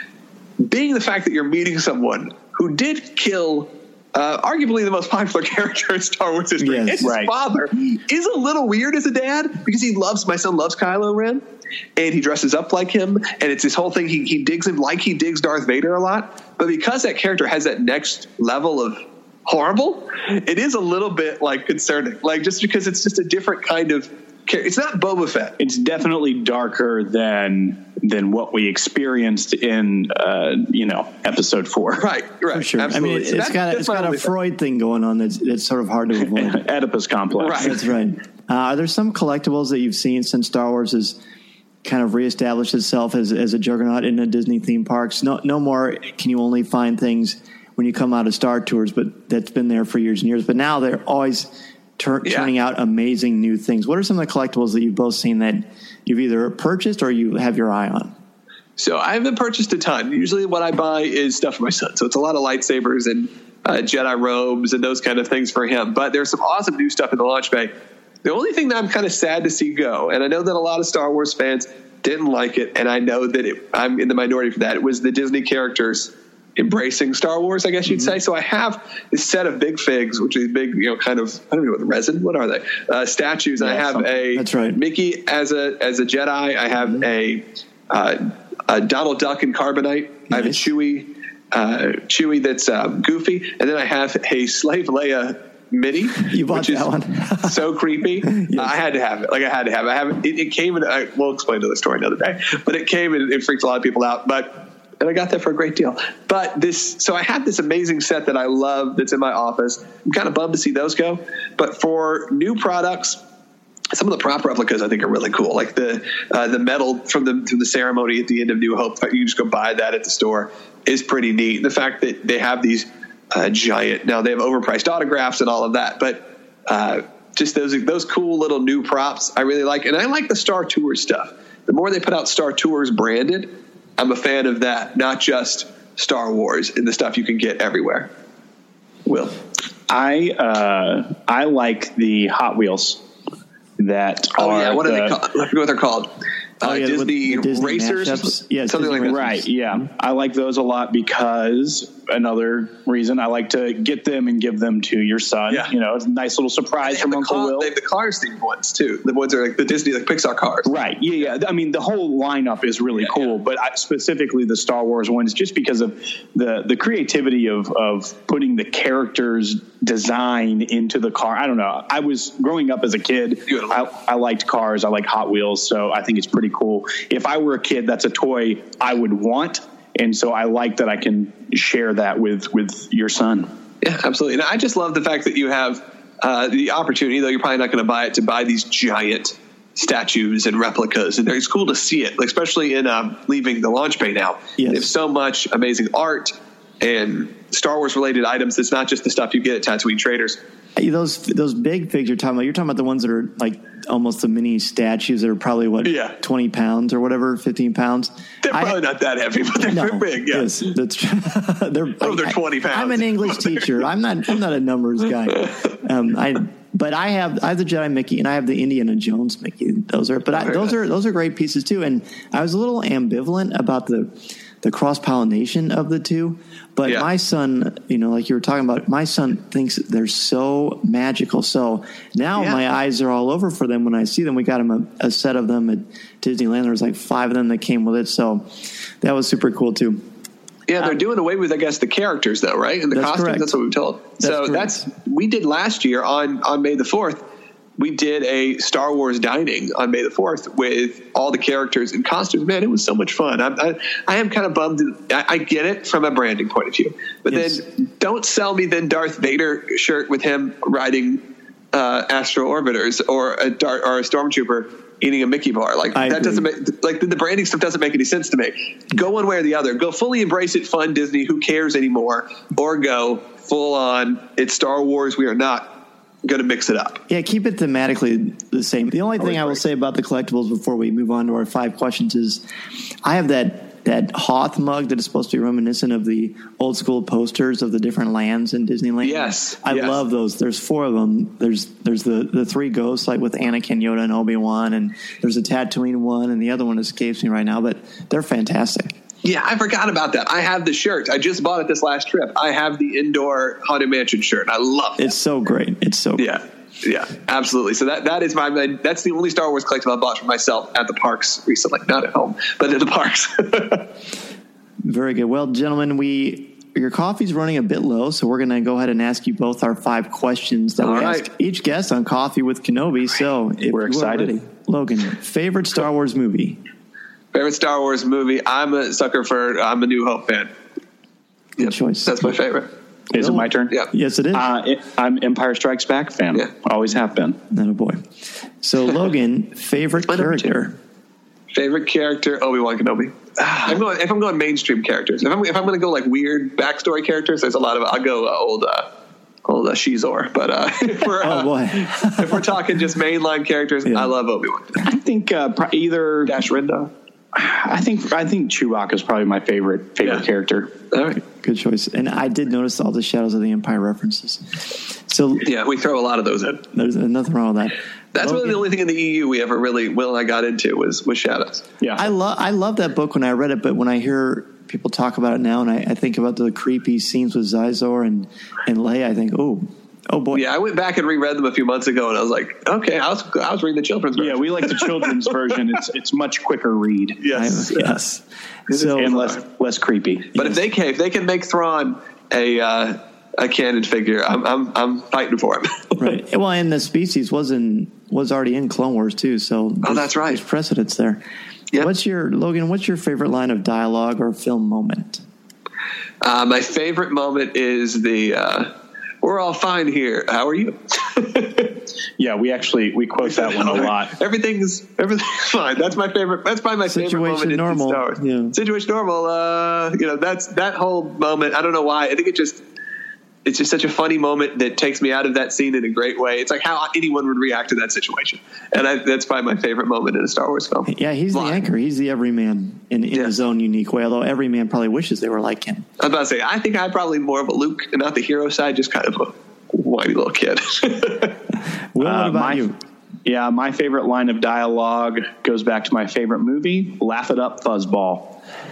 Being the fact that you're meeting someone who did kill uh, arguably the most popular character in Star Wars history, yes, and his right. father, is a little weird as a dad, because he loves, my son loves Kylo Ren, and he dresses up like him, and it's this whole thing, he, he digs him like he digs Darth Vader a lot. But because that character has that next level of horrible, it is a little bit like concerning. Like, just because it's just a different kind of character. It's not Boba Fett. It's definitely darker than than what we experienced in uh, you know Episode Four. Right, right. For sure. Absolutely. I mean, it, so it's that, got a, it's got a Freud thing. thing going on that's it's sort of hard to avoid. Oedipus complex. Right. That's right. Uh, are there some collectibles that you've seen since Star Wars has kind of reestablished itself as as a juggernaut in the Disney theme parks? No, no more can you only find things when you come out of Star Tours, but that's been there for years and years. But now they're always tur- yeah. turning out amazing new things. What are some of the collectibles that you've both seen that you've either purchased or you have your eye on? So I haven't purchased a ton. Usually what I buy is stuff for my son. So it's a lot of lightsabers and uh, Jedi robes and those kind of things for him. But there's some awesome new stuff in the launch bay. The only thing that I'm kind of sad to see go, and I know that a lot of Star Wars fans didn't like it, and I know that it, I'm in the minority for that, it was the Disney characters embracing Star Wars, I guess you'd mm-hmm. say. So I have this set of big figs, which is big, you know, kind of, I don't know what, resin, what are they? Uh, statues. Yeah, and I have something. a That's right. Mickey as a as a Jedi. I have mm-hmm. a, uh, a Donald Duck in Carbonite. Nice. I have a Chewie, uh, Chewie that's um, goofy. And then I have a Slave Leia mini, you bought which is that one. so creepy. Yes. Uh, I had to have it. Like I had to have it. I have it. It came in. I, we'll explain to the story another day. But it came and it freaked a lot of people out. But and I got that for a great deal. But this, so I have this amazing set that I love that's in my office. I'm kind of bummed to see those go. But for new products, some of the prop replicas I think are really cool. Like the uh, the medal from the from the ceremony at the end of New Hope. You just go buy that at the store is pretty neat. The fact that they have these uh, giant, now they have overpriced autographs and all of that, but uh, just those those cool little new props I really like. And I like the Star Tours stuff. The more they put out Star Tours branded, I'm a fan of that, not just Star Wars and the stuff you can get everywhere. Will. I uh, I like the Hot Wheels that oh, are yeah. What the, are they called? I forget what they're called. Uh, Oh, yeah, with Disney, the Disney Racers, mashups. Yeah, something Disney like that. Right, yeah. I like those a lot because another reason I like to get them and give them to your son. Yeah. You know, it's a nice little surprise from the Uncle car, Will. They have the Cars themed ones too. The ones that are like the Disney, like Pixar cars. Right. Yeah, yeah. I mean, the whole lineup is really Yeah, cool, yeah. but I, specifically the Star Wars ones, just because of the the creativity of of putting the characters' design into the car. I don't know. I was growing up as a kid. I, I liked cars. I like Hot Wheels, so I think it's pretty cool. If I were a kid, that's a toy I would want, and so I like that I can share that with with your son. Yeah, absolutely. And I just love the fact that you have uh, the opportunity, though you're probably not going to buy it, to buy these giant statues and replicas. And it's cool to see it, like, especially in um, leaving the launch bay now. Yes. They have so much amazing art and Star Wars related items. It's not just the stuff you get at Tatooine Traders. Those those big figs you're talking about, you're talking about the ones that are like almost the mini statues that are probably, what, Yeah. twenty pounds or whatever, fifteen pounds? They're I- probably not that heavy, but they're No, pretty big. Yeah. yes, that's they're, Oh, they're twenty pounds. I'm an English teacher. I'm not. I'm not a numbers guy. Um, I but I have I have the Jedi Mickey and I have the Indiana Jones Mickey. Those are but I, those are those are great pieces too. And I was a little ambivalent about the the cross pollination of the two. But Yeah. my son, you know, like you were talking about, my son thinks they're so magical. So now Yeah. my eyes are all over for them when I see them. We got him a, a set of them at Disneyland. There was like five of them that came with it. So that was super cool too. Yeah, they're doing away with, I guess, the characters, though, right? And the That's costumes. correct. That's what we've told. That's so correct. that's we did last year on on May the fourth. We did a Star Wars dining on May the fourth with all the characters and costumes. Man, it was so much fun. I, I, I am kind of bummed. I, I get it from a branding point of view, but Yes. then don't sell me then Darth Vader shirt with him riding uh, Astro Orbiters or a Dart or a Stormtrooper eating a Mickey bar. Like I that agree. doesn't make like the, the branding stuff doesn't make any sense to me. Go one way or the other. Go fully embrace it, fun Disney. Who cares anymore? Or go full on. It's Star Wars. We are not going to mix it up. Yeah, keep it thematically the same. The only thing I will say about the collectibles before we move on to our five questions is I have that that Hoth mug that is supposed to be reminiscent of the old school posters of the different lands in Disneyland. Yes, I yes. love those. There's four of them. There's there's the, the three ghosts, like with Anakin, Yoda, and Obi-Wan, and there's a Tatooine one, and the other one escapes me right now, but they're fantastic. Yeah, I forgot about that. I have the shirt. I just bought it this last trip. I have the indoor Haunted Mansion shirt. I love it. It's so great. It's so great. Yeah, yeah, absolutely. So that that is my that's the only Star Wars collectible I bought for myself at the parks recently. Not at home, but at the parks. Very good. Well, gentlemen, we your coffee's running a bit low, so we're going to go ahead and ask you both our five questions that All we right. ask each guest on Coffee with Kenobi. So if We're you are excited. ready, Logan, favorite Star Wars movie? Favorite Star Wars movie? I'm a sucker for. I'm a New Hope fan. Good Yep, choice. That's my favorite. Is it my turn? Yeah. Yes, it is. Uh, it, I'm Empire Strikes Back fan. Yeah. Always have been. Not a boy. So, Logan, favorite My number two. character? Favorite character? Obi-Wan Kenobi. I'm going, if I'm going mainstream characters, if I'm if I'm going to go like weird backstory characters, there's a lot of. I'll go uh, old. Uh, Old uh, Shizor, but uh, if we're uh, Oh, boy. if we're talking just mainline characters, Yeah. I love Obi-Wan. I think uh, pro- either. Dash Rinda. I think I think Chewbacca is probably my favorite favorite Yeah. character. All right. Good choice. And I did notice all the Shadows of the Empire references. So, Yeah, we throw a lot of those in. there's nothing wrong with that. That's really Logan, the only thing in the E U we ever really, Will and I got into was was Shadows. Yeah, I love I love that book when I read it, but when I hear people talk about it now, and I, I think about the creepy scenes with Zizor and and Leia, I think, oh, oh boy, Yeah, I went back and reread them a few months ago, and I was like, okay, I was I was reading the children's version. yeah. We like the children's version. It's it's much quicker read. yes, I- yes. So and less less creepy. But if they can, if they can make Thrawn a uh, a canon figure, I'm I'm I'm fighting for him. right, well, and the species was in was already in Clone Wars too, so Oh, that's right. There's precedence there. Yep. What's your Logan? What's your favorite line of dialogue or film moment? Uh, my favorite moment is the uh, "We're all fine here. How are you?" Yeah, we actually we quote that one a lot. Everything's everything's fine. That's my favorite. That's probably my favorite Situation moment normal. in Star Wars. Yeah. Situation normal. Uh, you know, that's that whole moment. I don't know why. I think it just it's just such a funny moment that takes me out of that scene in a great way. It's like how anyone would react to that situation, and I, that's probably my favorite moment in a Star Wars film. Yeah, he's the Line. anchor. He's the everyman in, in Yeah. his own unique way. Although every man probably wishes they were like him. I was about to say, I think I'm probably more of a Luke and not the hero side, just kind of a whiny little kid. Will, what uh, about my, you? Yeah, my favorite line of dialogue goes back to my favorite movie, Laugh It Up, Fuzzball.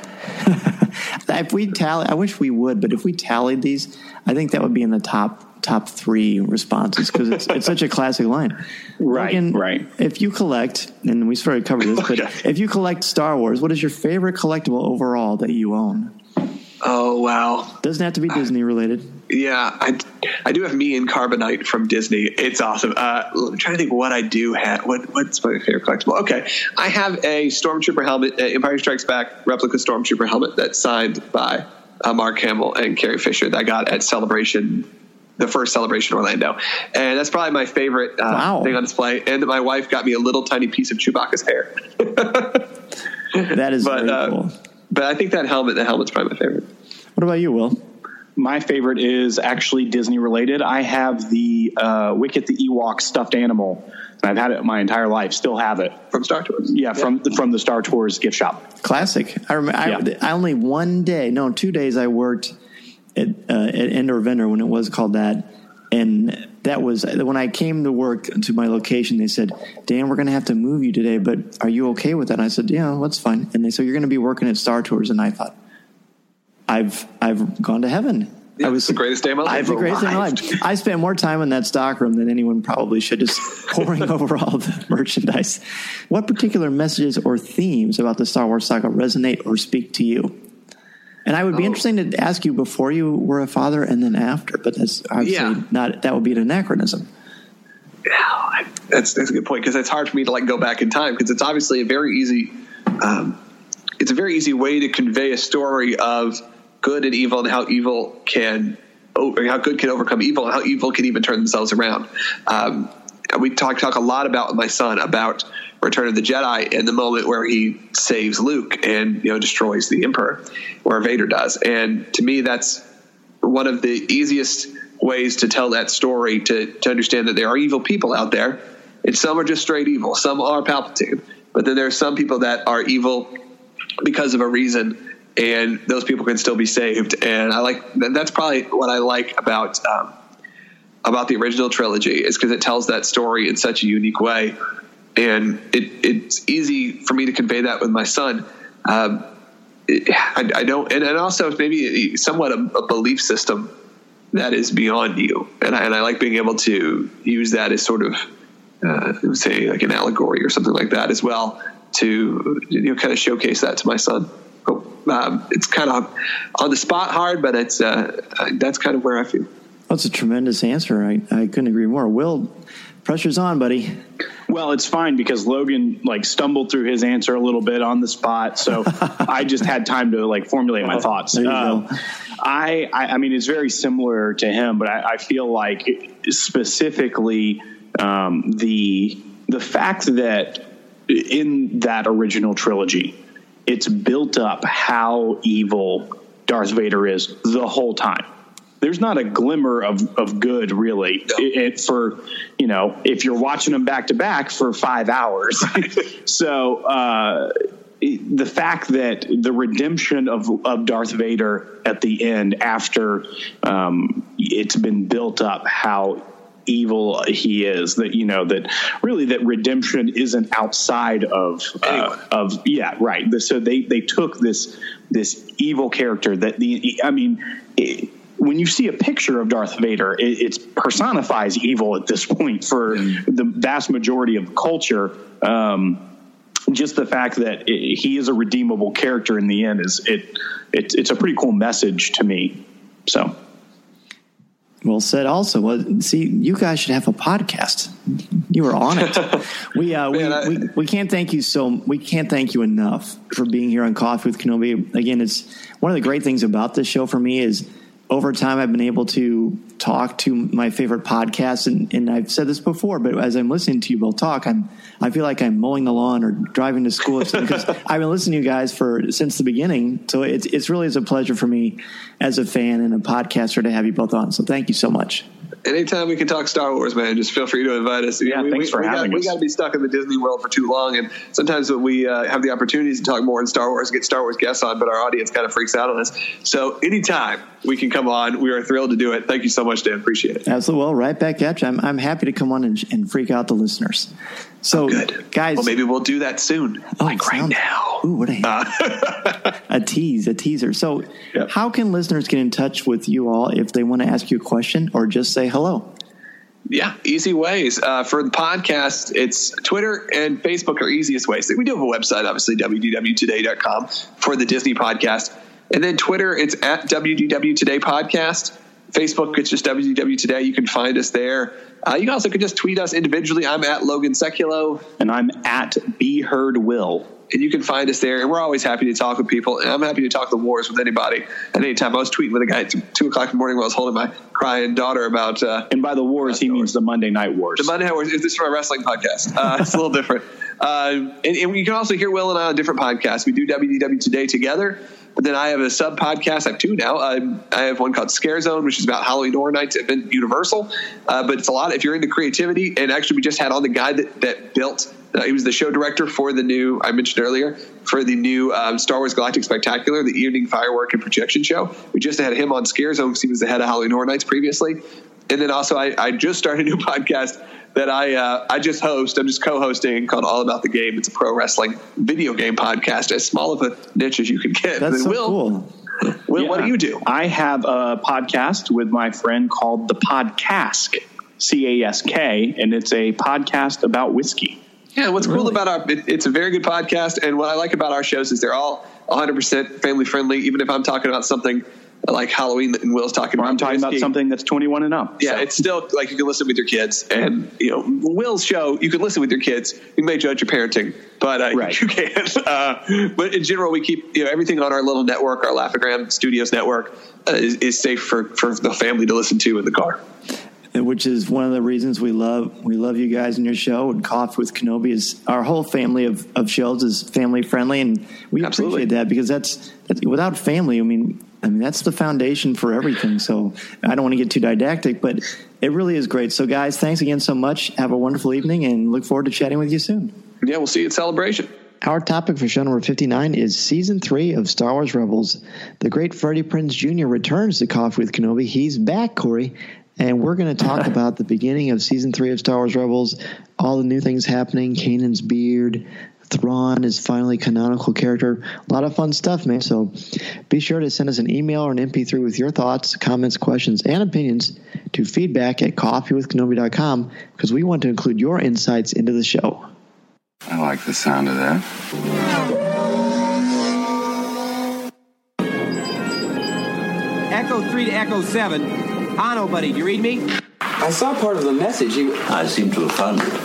If we tally, I wish we would, but if we tallied these, I think that would be in the top top three responses because it's it's such a classic line. Right, Logan, right. If you collect, and we sort of covered this, but if you collect Star Wars, what is your favorite collectible overall that you own? Oh, wow. Doesn't have to be Disney related. Yeah, I, I do have Me and Carbonite from Disney. It's awesome. Uh, I'm trying to think what I do have. What, what's my favorite collectible? Okay, I have a Stormtrooper helmet, uh, Empire Strikes Back replica Stormtrooper helmet that's signed by uh, Mark Hamill and Carrie Fisher that I got at Celebration, the first Celebration Orlando. And that's probably my favorite uh, wow. thing on display. And my wife got me a little tiny piece of Chewbacca's hair. That is but, very uh, cool. But I think that helmet, the helmet's probably my favorite. What about you, Will? My favorite is actually Disney related. I have the uh, Wicket the Ewok stuffed animal. And I've had it my entire life. Still have it from Star Tours. Yeah, from yeah. from the Star Tours gift shop. Classic. I remember. Yeah. I, I only one day, no, two days. I worked at, uh, at Indoor Vendor when it was called that, and that was when I came to work to my location. They said, "Dan, we're going to have to move you today, but are you okay with that?" And I said, "Yeah, that's fine." And they said, "You're going to be working at Star Tours," and I thought, I've I've gone to heaven. Yeah, I was the greatest day of my life. I've the greatest day of my life. I spent more time in that stockroom than anyone probably should, just pouring over all the merchandise. What particular messages or themes about the Star Wars saga resonate or speak to you? And I would be oh. interested to ask you before you were a father and then after, but that's obviously yeah. not. That would be an anachronism. Yeah, that's that's a good point because it's hard for me to like go back in time because it's obviously a very easy. Um, it's a very easy way to convey a story of good and evil and how evil can, or how good can overcome evil and how evil can even turn themselves around. Um, and we talk talk a lot about with my son about Return of the Jedi and the moment where he saves Luke and you know destroys the Emperor, where Vader does. And to me, that's one of the easiest ways to tell that story to to understand that there are evil people out there, and some are just straight evil. Some are Palpatine, but then there are some people that are evil because of a reason. And those people can still be saved. And I like that's probably what I like about um, about the original trilogy is because it tells that story in such a unique way. And it, it's easy for me to convey that with my son. Um, it, I, I don't, and, and also maybe somewhat a, a belief system that is beyond you. And I, and I like being able to use that as sort of, uh, say, like an allegory or something like that as well to you know kind of showcase that to my son. Um, it's kind of on the spot hard, but it's uh, that's kind of where I feel. That's a tremendous answer. I, I couldn't agree more. Will, pressure's on, buddy. Well, it's fine because Logan like stumbled through his answer a little bit on the spot, so I just had time to like formulate my thoughts. There you uh, go. I, I, I mean, it's very similar to him, but I, I feel like specifically um, the the fact that in that original trilogy, it's built up how evil Darth Vader is the whole time. There's not a glimmer of, of good, really, no. it, it, for, you know, if you're watching them back to back for five hours. so uh, it, the fact that the redemption of, of Darth Vader at the end after um, it's been built up how evil he is, that you know that really that redemption isn't outside of uh, of yeah right so they they took this this evil character that the I mean it, when you see a picture of Darth Vader it it's personifies evil at this point for the vast majority of culture. Um just the fact that it, he is a redeemable character in the end is it, it it's a pretty cool message to me. So well said. Also, well, see, you guys should have a podcast. You were on it. We uh, Man, we, I, we we can't thank you so we can't thank you enough for being here on Coffee with Kenobi. Again, it's one of the great things about this show for me is over time I've been able to talk to my favorite podcasts, and, and I've said this before, but as I'm listening to you both talk, I'm I feel like I'm mowing the lawn or driving to school because I've been listening to you guys for since the beginning. So it's it's really is a pleasure for me as a fan and a podcaster to have you both on. So thank you so much. Anytime we can talk Star Wars, man, just feel free to invite us. Yeah, we, thanks we, for we having got, us. We got to be stuck in the Disney world for too long, and sometimes when we uh, have the opportunities to talk more in Star Wars, get Star Wars guests on, but our audience kind of freaks out on us. So anytime we can come on, we are thrilled to do it. Thank you so much. much, Dan. Appreciate it. Absolutely. Well, right back at you. I'm, I'm happy to come on and, and freak out the listeners. So, oh, good. Guys. Well, maybe we'll do that soon. Oh, like right sounds, now. Ooh, what a, uh. a tease, a teaser. So yep. How can listeners get in touch with you all if they want to ask you a question or just say hello? Yeah, easy ways. Uh, for the podcast, it's Twitter and Facebook are easiest ways. We do have a website, obviously, w d w today dot com for the Disney podcast. And then Twitter, it's at W D W Today Podcast. Facebook, it's just W D W Today. You can find us there. Uh, you also can just tweet us individually. I'm at Logan Seculo. And I'm at Be Heard Will. And you can find us there. And we're always happy to talk with people. And I'm happy to talk the wars with anybody at any time. I was tweeting with a guy at two o'clock in the morning while I was holding my crying daughter about... Uh, and by the wars, he means the Monday Night Wars. The Monday Night Wars. This is my wrestling podcast. Uh, it's a little different. Uh, and, and you can also hear Will and I on different podcasts. We do W D W Today together. But then I have a sub podcast. I have two now. Uh, I have one called Scare Zone, which is about Halloween Horror Nights at Universal. Uh, but it's a lot if you're into creativity. And actually, we just had on the guy that, that built. Uh, he was the show director for the new, I mentioned earlier, for the new um, Star Wars Galactic Spectacular, the evening firework and projection show. We just had him on Scare Zone because he was the head of Halloween Horror Nights previously. And then also, I, I just started a new podcast that I uh, I just host. I'm just co-hosting called All About the Game. It's a pro wrestling video game podcast, as small of a niche as you can get. That's so Will, cool. Will, yeah. What do you do? I have a podcast with my friend called The Podcask, C A S K, and it's a podcast about whiskey. Yeah, what's really? cool about our it, it's a very good podcast, and what I like about our shows is they're all one hundred percent family friendly. Even if I'm talking about something like Halloween and Will's talking or about, I'm talking whiskey. about something that's twenty-one and up. Yeah, so. it's still like you can listen with your kids, and you know Will's show you can listen with your kids. You may judge your parenting, but uh, right. you can't. Uh, but in general, we keep you know everything on our little network, our Laugh-O-Gram Studios network, uh, is, is safe for for the family to listen to in the car. Which is one of the reasons we love we love you guys in your show. And Coffee with Kenobi is our whole family of, of shows is family friendly, and we Absolutely. appreciate that because that's, that's without family. I mean, I mean that's the foundation for everything. So I don't want to get too didactic, but it really is great. So guys, thanks again so much. Have a wonderful evening, and look forward to chatting with you soon. Yeah, we'll see you at Celebration. Our topic for show number fifty-nine is Season three of Star Wars Rebels. The great Freddie Prinze Junior returns to Coffee with Kenobi. He's back, Corey. And we're going to talk about the beginning of Season three of Star Wars Rebels, all the new things happening, Kanan's beard, Thrawn is finally a canonical character. A lot of fun stuff, man. So be sure to send us an email or an M P three with your thoughts, comments, questions, and opinions to feedback at coffee with kenobi dot com because we want to include your insights into the show. I like the sound of that. Echo three to Echo seven. Hano, buddy, do you read me? I saw part of the message. You... I seem to have found it.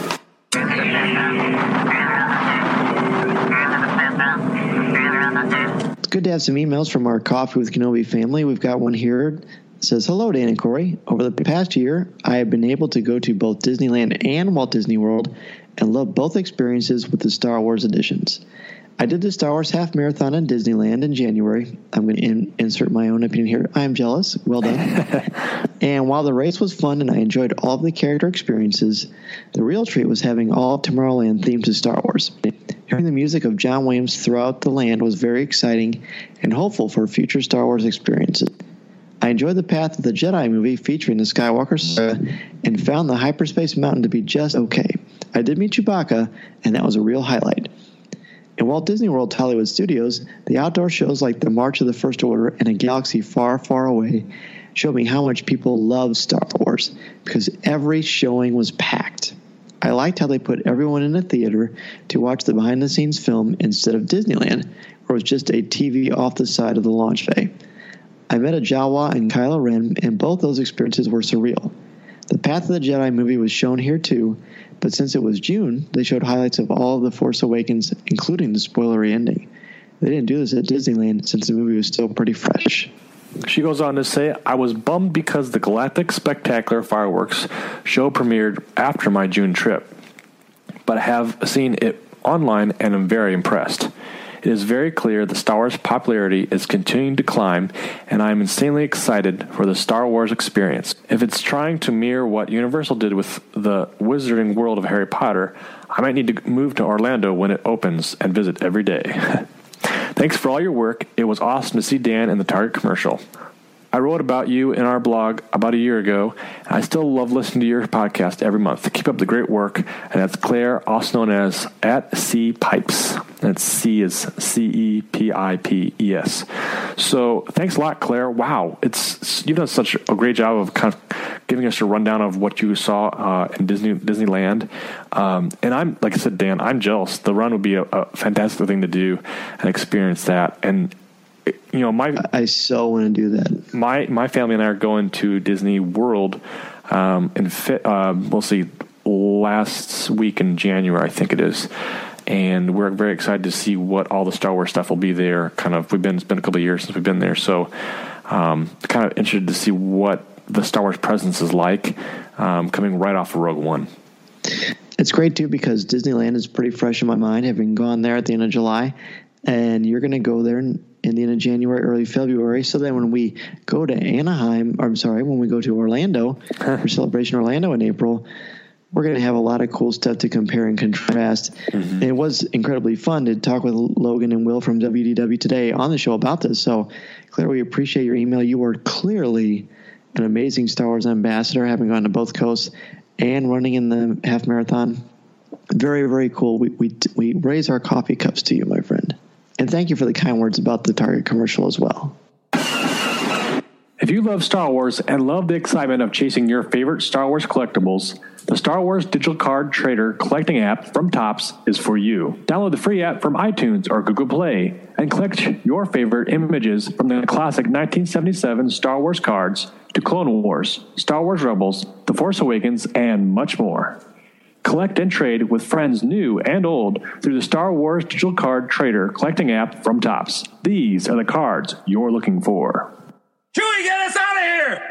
It's good to have some emails from our Coffee with Kenobi family. We've got one here. It says, hello, Dan and Corey. Over the past year, I have been able to go to both Disneyland and Walt Disney World and love both experiences with the Star Wars editions. I did the Star Wars half marathon in Disneyland in January. I'm going to in, insert my own opinion here. I am jealous. Well done. And while the race was fun and I enjoyed all of the character experiences, the real treat was having all of Tomorrowland themed to Star Wars. Hearing the music of John Williams throughout the land was very exciting and hopeful for future Star Wars experiences. I enjoyed the Path of the Jedi movie featuring the Skywalker saga and found the Hyperspace Mountain to be just okay. I did meet Chewbacca, and that was a real highlight. In Walt Disney World's Hollywood Studios, the outdoor shows like the March of the First Order and A Galaxy Far, Far Away showed me how much people love Star Wars because every showing was packed. I liked how they put everyone in a theater to watch the behind-the-scenes film instead of Disneyland, where it was just a T V off the side of the launch bay. I met a Jawa and Kylo Ren, and both those experiences were surreal. The Path of the Jedi movie was shown here too, but since it was June, they showed highlights of all of The Force Awakens, including the spoilery ending. They didn't do this at Disneyland since the movie was still pretty fresh. She goes on to say, I was bummed because the Galactic Spectacular fireworks show premiered after my June trip, but I have seen it online and am very impressed. It is very clear that Star Wars popularity is continuing to climb, and I am insanely excited for the Star Wars experience. If it's trying to mirror what Universal did with the Wizarding World of Harry Potter, I might need to move to Orlando when it opens and visit every day. Thanks for all your work. It was awesome to see Dan in the Target commercial. I wrote about you in our blog about a year ago, and I still love listening to your podcast every month. Keep up the great work. And that's Claire, also known as at C Pipes. That's C is C E P I P E S. So thanks a lot, Claire. Wow, it's you've done such a great job of kind of giving us a rundown of what you saw uh, in Disney Disneyland. Um, and I'm, like I said, Dan, I'm jealous. The run would be a, a fantastic thing to do and experience that. And you know, my I so want to do that. My my family and I are going to Disney World, um, in fi- uh, we'll see last week in January, I think it is, and we're very excited to see what all the Star Wars stuff will be there. Kind of, we've been it's been a couple of years since we've been there, so um, kind of interested to see what the Star Wars presence is like, um, coming right off of Rogue One. It's great too because Disneyland is pretty fresh in my mind, having gone there at the end of July, and you're going to go there in, in the end of January, early February. So then when we go to Anaheim, or I'm sorry, when we go to Orlando for Celebration Orlando in April, we're going to have a lot of cool stuff to compare and contrast. Mm-hmm. And it was incredibly fun to talk with Logan and Will from W D W Today on the show about this. So, Claire, we appreciate your email. You are clearly an amazing Star Wars ambassador, having gone to both coasts and running in the half marathon. Very, very cool. We we we raise our coffee cups to you, my friend. And thank you for the kind words about the Target commercial as well. If you love Star Wars and love the excitement of chasing your favorite Star Wars collectibles, the Star Wars Digital Card Trader collecting app from Topps is for you. Download the free app from iTunes or Google Play and collect your favorite images from the classic nineteen seventy-seven Star Wars cards to Clone Wars, Star Wars Rebels, The Force Awakens, and much more. Collect and trade with friends new and old through the Star Wars Digital Card Trader collecting app from Topps. These are the cards you're looking for. Chewie, get us out of here!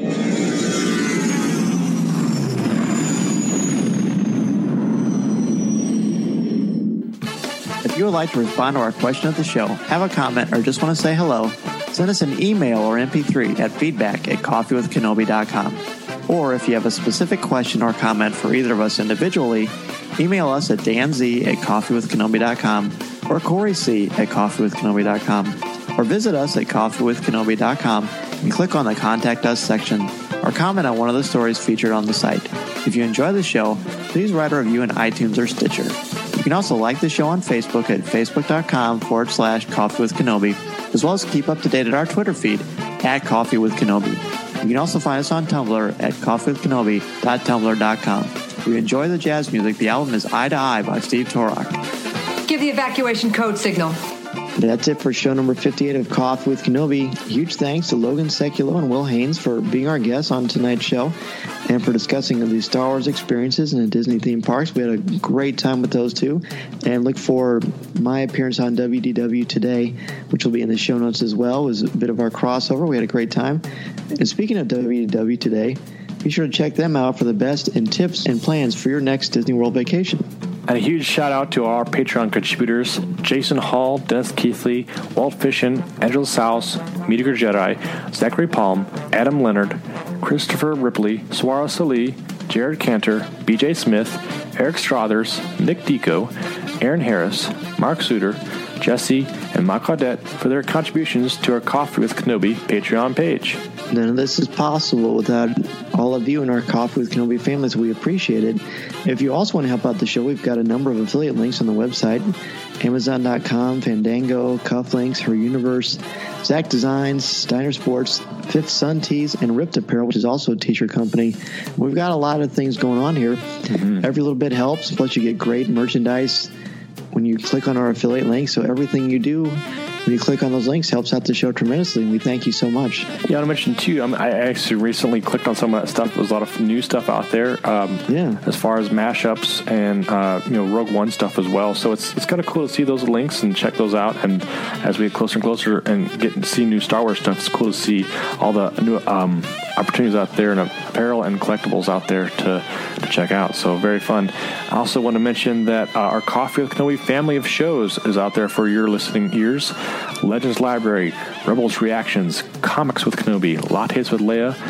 If you would like to respond to our question of the show, have a comment, or just want to say hello, send us an email or M P three at feedback at coffee with kenobi dot com. Or if you have a specific question or comment for either of us individually, email us at danz at coffee with kenobi dot com or Corey C at coffee with kenobi dot com. Or visit us at coffee with kenobi dot com and click on the Contact Us section or comment on one of the stories featured on the site. If you enjoy the show, please write a review in iTunes or Stitcher. You can also like the show on Facebook at facebook.com forward slash Coffee with Kenobi, as well as keep up to date at our Twitter feed at Coffee with Kenobi. You can also find us on Tumblr at coffee with kenobi dot tumblr dot com. If you enjoy the jazz music, the album is Eye to Eye by Steve Torok. Give the evacuation code signal. That's it for show number fifty-eight of Coffee with Kenobi. Huge thanks to Logan Sekulow and Will Haynes for being our guests on tonight's show and for discussing the Star Wars experiences in the Disney theme parks. We had a great time with those two, and look for my appearance on W D W Today, which will be in the show notes as well. It was a bit of our crossover. We had a great time. And speaking of W D W Today, be sure to check them out for the best in tips and plans for your next Disney World vacation. And a huge shout out to our Patreon contributors, Jason Hall, Dennis Keithley, Walt Fishin, Angela Souse, Meteor Jedi, Zachary Palm, Adam Leonard, Christopher Ripley, Swara Salih, Jared Cantor, B J Smith, Eric Strothers, Nick Deco, Aaron Harris, Mark Suter, Jesse, and Mike Claudette for their contributions to our Coffee with Kenobi Patreon page. None of this is possible without all of you and our Coffee with Kenobi families. We appreciate it. If you also want to help out the show, we've got a number of affiliate links on the website. Amazon dot com, Fandango, Cufflinks, Her Universe, Zach Designs, Steiner Sports, Fifth Sun Tees, and Ripped Apparel, which is also a t-shirt company. We've got a lot of things going on here. Mm-hmm. Every little bit helps, plus you get great merchandise when you click on our affiliate link. So everything you do when you click on those links helps out the show tremendously, and we thank you so much. Yeah, I want to mention too, um, I actually recently clicked on some of that stuff. There's a lot of new stuff out there, um, yeah, as far as mashups and uh, you know, Rogue One stuff as well. So it's it's kind of cool to see those links and check those out. And as we get closer and closer and get to see new Star Wars stuff, it's cool to see all the new um, opportunities out there and apparel and collectibles out there to, to check out. So very fun. I also want to mention that uh, our Coffee with Kenobi family of shows is out there for your listening ears. Legends Library, Rebels Reactions, Comics with Kenobi, Lattes with Leia,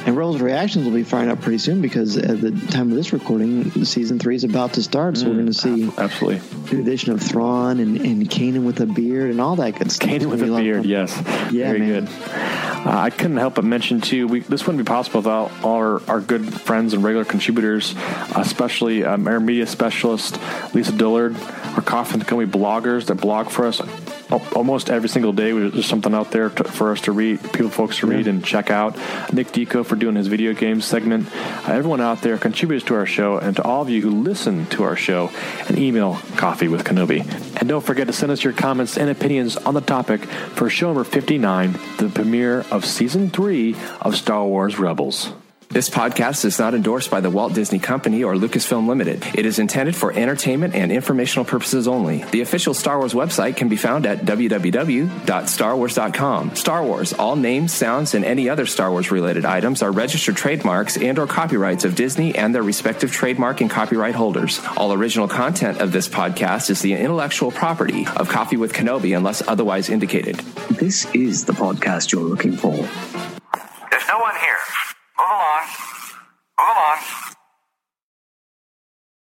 And Rebels Reactions will be firing up pretty soon because at the time of this recording, season three is about to start. So mm, we're going to see absolutely the addition of Thrawn and, and Kanan with a beard and all that good stuff. Kanan with a beard, yes. Yeah, very man. good. Uh, I couldn't help but mention, too, we, this wouldn't be possible without all our, our good friends and regular contributors, especially um, our media specialist, Lisa Dillard, our Coffee with Kenobi bloggers that blog for us almost every single day. There's something out there to, for us to read, people, folks to read yeah. and check out. Nick Deco for doing his video games segment. Uh, everyone out there contributes to our show, and to all of you who listen to our show, and email Coffee with Kenobi. And don't forget to send us your comments and opinions on the topic for show number fifty-nine, the premiere of season three of Star Wars Rebels. This podcast is not endorsed by the Walt Disney Company or Lucasfilm Limited. It is intended for entertainment and informational purposes only. The official Star Wars website can be found at w w w dot star wars dot com. Star Wars, all names, sounds, and any other Star Wars-related items are registered trademarks and or copyrights of Disney and their respective trademark and copyright holders. All original content of this podcast is the intellectual property of Coffee with Kenobi unless otherwise indicated. This is the podcast you're looking for.